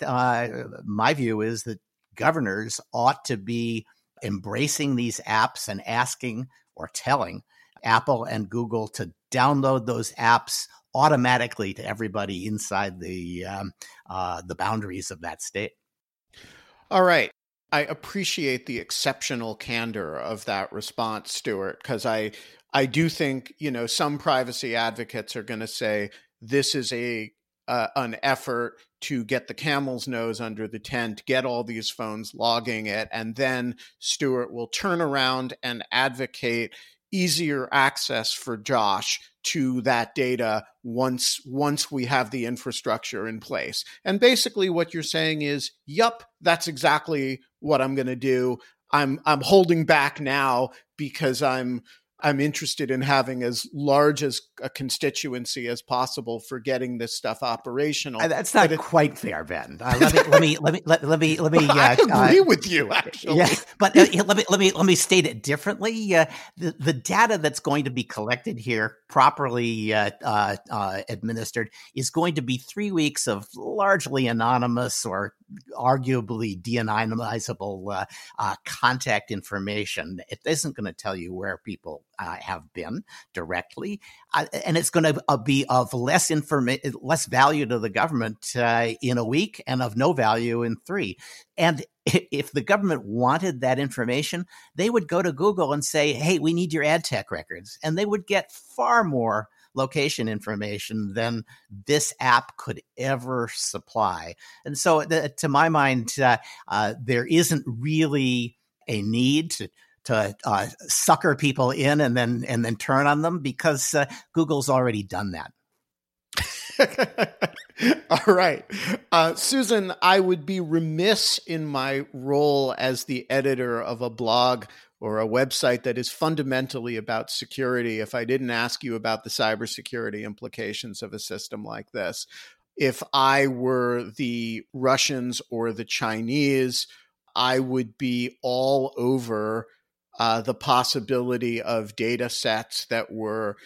my view is that governors ought to be embracing these apps and asking or telling Apple and Google to download those apps automatically to everybody inside the boundaries of that state. All right. I appreciate the exceptional candor of that response, Stuart, because I do think, some privacy advocates are going to say this is an effort to get the camel's nose under the tent, get all these phones logging it, and then Stuart will turn around and advocate easier access for Josh to that data once we have the infrastructure in place. And basically what you're saying is, yup, that's exactly what I'm going to do. I'm holding back now because I'm interested in having as large as a constituency as possible for getting this stuff operational. That's not quite fair, Ben. Let me. I agree with you, actually. Yeah, but let me state it differently. The data that's going to be collected here, properly administered, is going to be 3 weeks of largely anonymous or arguably de-anonymizable contact information. It isn't going to tell you where people have been directly, and it's going to be of less value to the government in a week and of no value in 3. And if the government wanted that information, they would go to Google and say, hey, we need your ad tech records. And they would get far more location information than this app could ever supply. And so to my mind, there isn't really a need to sucker people in and then turn on them, because Google's already done that. All right. Susan, I would be remiss in my role as the editor of a blog or a website that is fundamentally about security if I didn't ask you about the cybersecurity implications of a system like this. If I were the Russians or the Chinese, I would be all over the possibility of data sets that were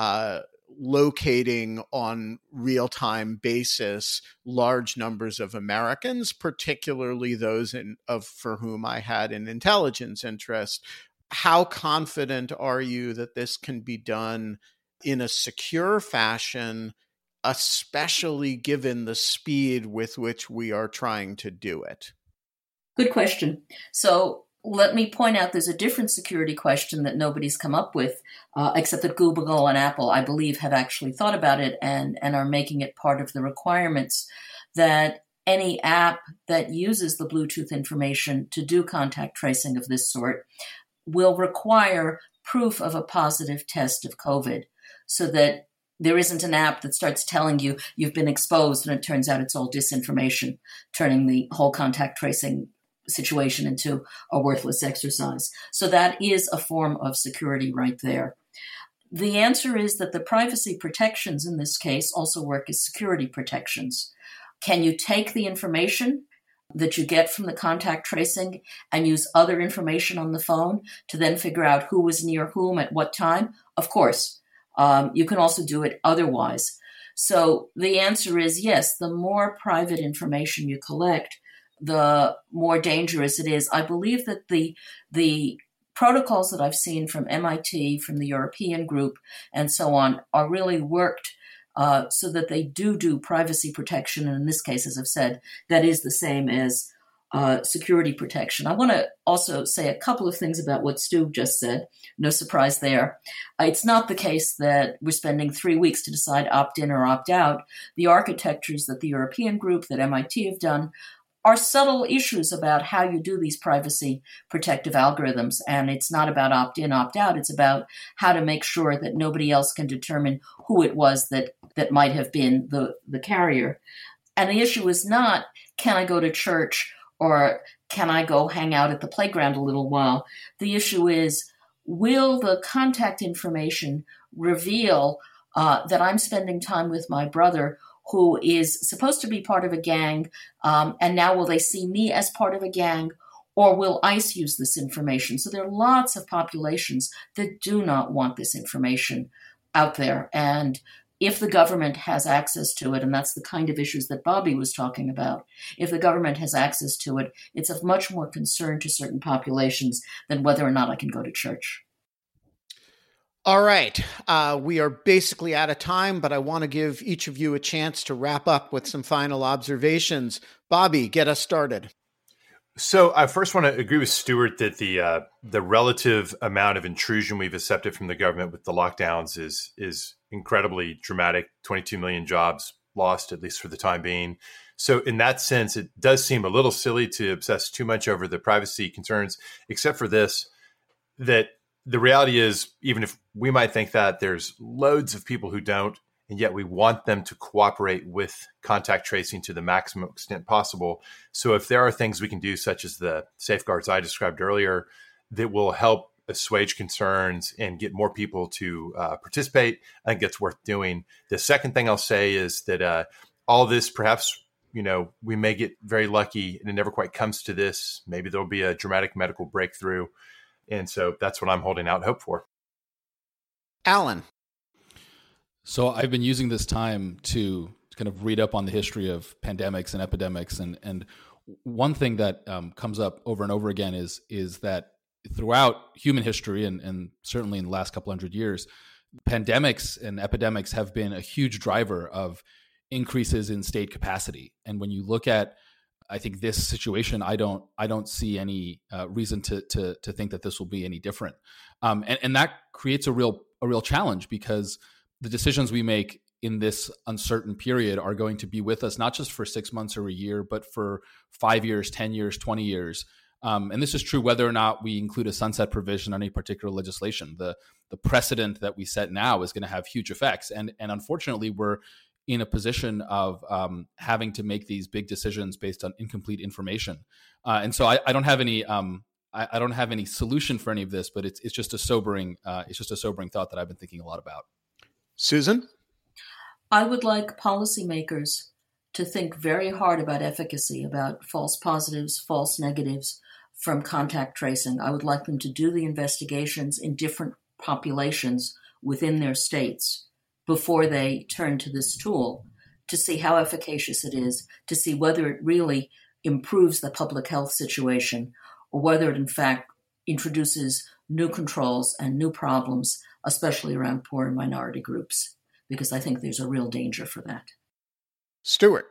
locating on real-time basis large numbers of Americans, particularly those for whom I had an intelligence interest. How confident are you that this can be done in a secure fashion, especially given the speed with which we are trying to do it? Good question. So let me point out there's a different security question that nobody's come up with, except that Google and Apple, I believe, have actually thought about it and are making it part of the requirements, that any app that uses the Bluetooth information to do contact tracing of this sort will require proof of a positive test of COVID, so that there isn't an app that starts telling you you've been exposed and it turns out it's all disinformation, turning the whole contact tracing situation into a worthless exercise. So that is a form of security right there. The answer is that the privacy protections in this case also work as security protections. Can you take the information that you get from the contact tracing and use other information on the phone to then figure out who was near whom at what time? Of course. You can also do it otherwise. So the answer is yes, the more private information you collect, the more dangerous it is. I believe that the protocols that I've seen from MIT, from the European group, and so on are really worked so that they do privacy protection. And in this case, as I've said, that is the same as security protection. I want to also say a couple of things about what Stu just said. No surprise there. It's not the case that we're spending 3 weeks to decide opt-in or opt-out. The architectures that the European group, that MIT have done, are subtle issues about how you do these privacy protective algorithms. And it's not about opt-in, opt-out. It's about how to make sure that nobody else can determine who it was that might have been the carrier. And the issue is not, can I go to church or can I go hang out at the playground a little while? The issue is, will the contact information reveal that I'm spending time with my brother who is supposed to be part of a gang, and now will they see me as part of a gang, Or will ICE use this information? So there are lots of populations that do not want this information out there. And if the government has access to it, and that's the kind of issues that Bobby was talking about, if the government has access to it, it's of much more concern to certain populations than whether or not I can go to church. All right. We are basically out of time, but I want to give each of you a chance to wrap up with some final observations. Bobby, get us started. So I first want to agree with Stuart that the relative amount of intrusion we've accepted from the government with the lockdowns is incredibly dramatic. 22 million jobs lost, at least for the time being. So in that sense, it does seem a little silly to obsess too much over the privacy concerns, except for this, that the reality is, even if we might think that, there's loads of people who don't, and yet we want them to cooperate with contact tracing to the maximum extent possible. So if there are things we can do, such as the safeguards I described earlier, that will help assuage concerns and get more people to participate, I think it's worth doing. The second thing I'll say is that all this, perhaps, we may get very lucky and it never quite comes to this. Maybe there'll be a dramatic medical breakthrough. And so that's what I'm holding out hope for. Alan. So I've been using this time to kind of read up on the history of pandemics and epidemics. And one thing that comes up over and over again is that throughout human history, and certainly in the last couple hundred years, pandemics and epidemics have been a huge driver of increases in state capacity. And when you look at, I think, this situation, I don't see any reason to think that this will be any different. And that creates a real challenge, because the decisions we make in this uncertain period are going to be with us, not just for 6 months or a year, but for 5 years, 10 years, 20 years. And this is true whether or not we include a sunset provision on any particular legislation. The precedent that we set now is going to have huge effects. And unfortunately, we're in a position of having to make these big decisions based on incomplete information. And so I don't have any I don't have any solution for any of this, but it's just a sobering thought that I've been thinking a lot about. Susan? I would like policymakers to think very hard about efficacy, about false positives, false negatives from contact tracing. I would like them to do the investigations in different populations within their states before they turn to this tool, to see how efficacious it is, to see whether it really improves the public health situation, or whether it in fact introduces new controls and new problems, especially around poor and minority groups, because I think there's a real danger for that. Stuart.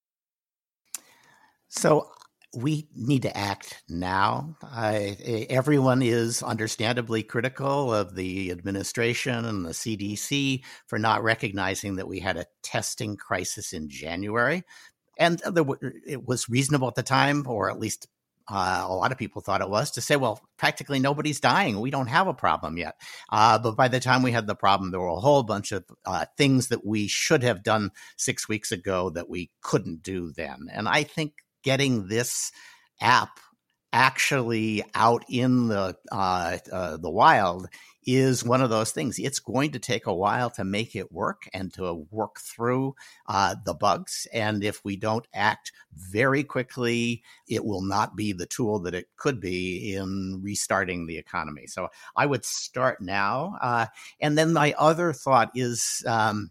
So we need to act now. Everyone is understandably critical of the administration and the CDC for not recognizing that we had a testing crisis in January. And it was reasonable at the time, or at least a lot of people thought it was, to say, well, practically nobody's dying. We don't have a problem yet. But by the time we had the problem, there were a whole bunch of things that we should have done 6 weeks ago that we couldn't do then. And I think getting this app actually out in the wild is one of those things. It's going to take a while to make it work and to work through the bugs. And if we don't act very quickly, it will not be the tool that it could be in restarting the economy. So I would start now. And then my other thought is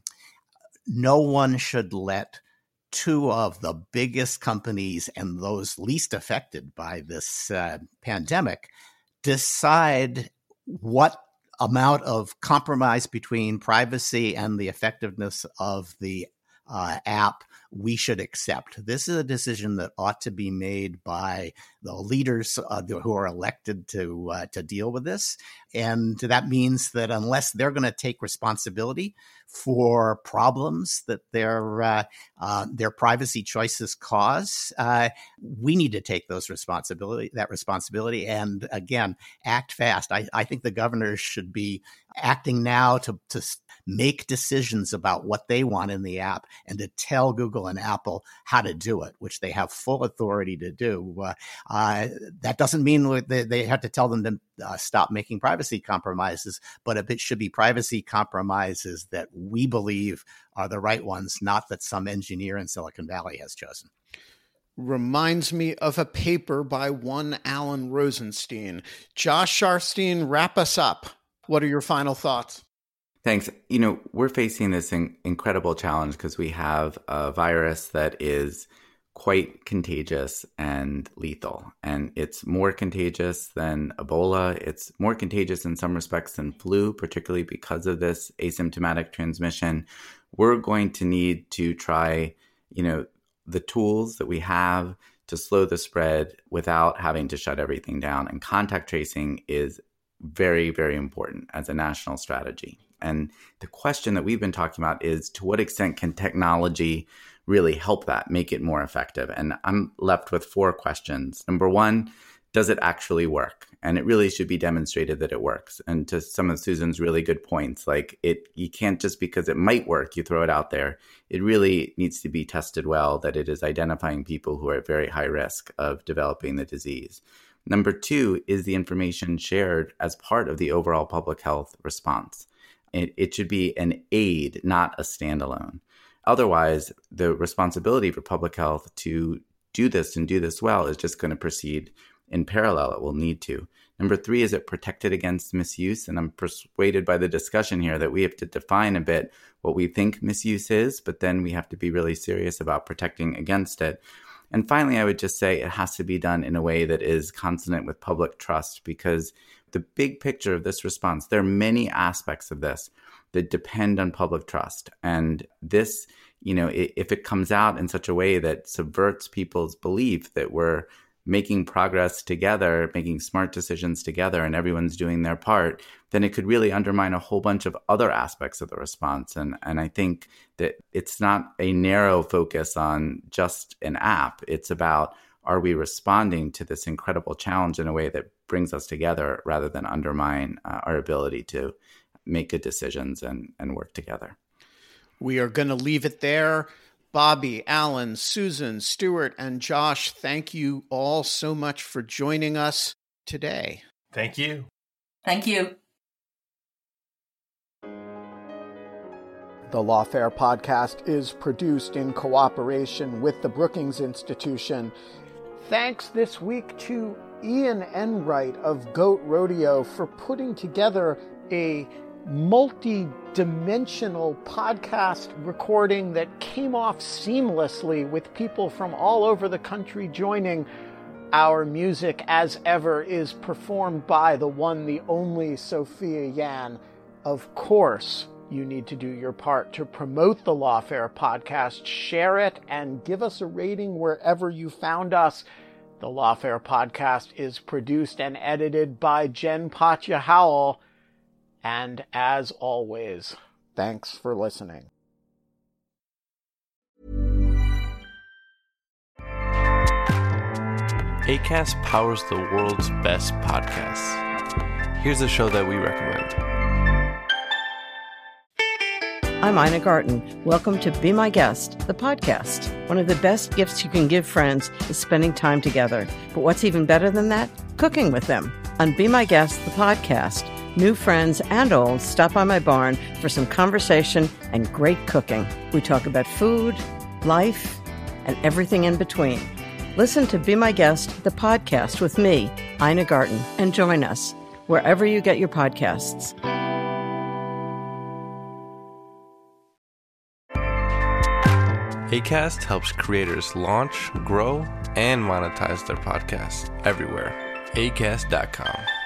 no one should let two of the biggest companies and those least affected by this pandemic decide what amount of compromise between privacy and the effectiveness of the app we should accept. This is a decision that ought to be made by the leaders who are elected to deal with this. And that means that unless they're going to take responsibility for problems that their privacy choices cause, we need to take that responsibility, and again, act fast. I think the governors should be acting now to make decisions about what they want in the app and to tell Google and Apple how to do it, which they have full authority to do. That doesn't mean they have to tell them to stop making privacy compromises, but it should be privacy compromises that we believe are the right ones, not that some engineer in Silicon Valley has chosen. reminds me of a paper by one Alan Rosenstein. Josh Sharfstein, wrap us up. What are your final thoughts? Thanks. We're facing this incredible challenge because we have a virus that is quite contagious and lethal. And it's more contagious than Ebola. It's more contagious in some respects than flu, particularly because of this asymptomatic transmission. We're going to need to try, the tools that we have to slow the spread without having to shut everything down. And contact tracing is very, very important as a national strategy. And the question that we've been talking about is, to what extent can technology really help that, make it more effective? And I'm left with 4 questions. Number 1, does it actually work? And it really should be demonstrated that it works. And to some of Susan's really good points, you can't just because it might work, you throw it out there. It really needs to be tested well that it is identifying people who are at very high risk of developing the disease. Number 2, is the information shared as part of the overall public health response? It should be an aid, not a standalone. Otherwise, the responsibility for public health to do this and do this well is just going to proceed in parallel. It will need to. Number 3, is it protected against misuse? And I'm persuaded by the discussion here that we have to define a bit what we think misuse is, but then we have to be really serious about protecting against it. And finally, I would just say it has to be done in a way that is consonant with public trust, because the big picture of this response, there are many aspects of this that depend on public trust. And this, if it comes out in such a way that subverts people's belief that we're making progress together, making smart decisions together, and everyone's doing their part, then it could really undermine a whole bunch of other aspects of the response. And I think that it's not a narrow focus on just an app. It's about, are we responding to this incredible challenge in a way that brings us together rather than undermine our ability to make good decisions and work together? We are going to leave it there. Bobby, Alan, Susan, Stuart, and Josh, thank you all so much for joining us today. Thank you. Thank you. The Lawfare podcast is produced in cooperation with the Brookings Institution. Thanks this week to Ian Enright of Goat Rodeo for putting together a multi-dimensional podcast recording that came off seamlessly with people from all over the country joining. Our music, as ever, is performed by the one, the only Sophia Yan. Of course, you need to do your part to promote the Lawfare podcast. Share it and give us a rating wherever you found us. The Lawfare podcast is produced and edited by Jen Patja Howell. And as always, thanks for listening. Acast powers the world's best podcasts. Here's a show that we recommend. I'm Ina Garten. Welcome to Be My Guest, the podcast. One of the best gifts you can give friends is spending time together. But what's even better than that? Cooking with them. On Be My Guest, the podcast, new friends and old stop by my barn for some conversation and great cooking. We talk about food, life, and everything in between. Listen to Be My Guest, the podcast with me, Ina Garten, and join us wherever you get your podcasts. Acast helps creators launch, grow, and monetize their podcasts everywhere. Acast.com.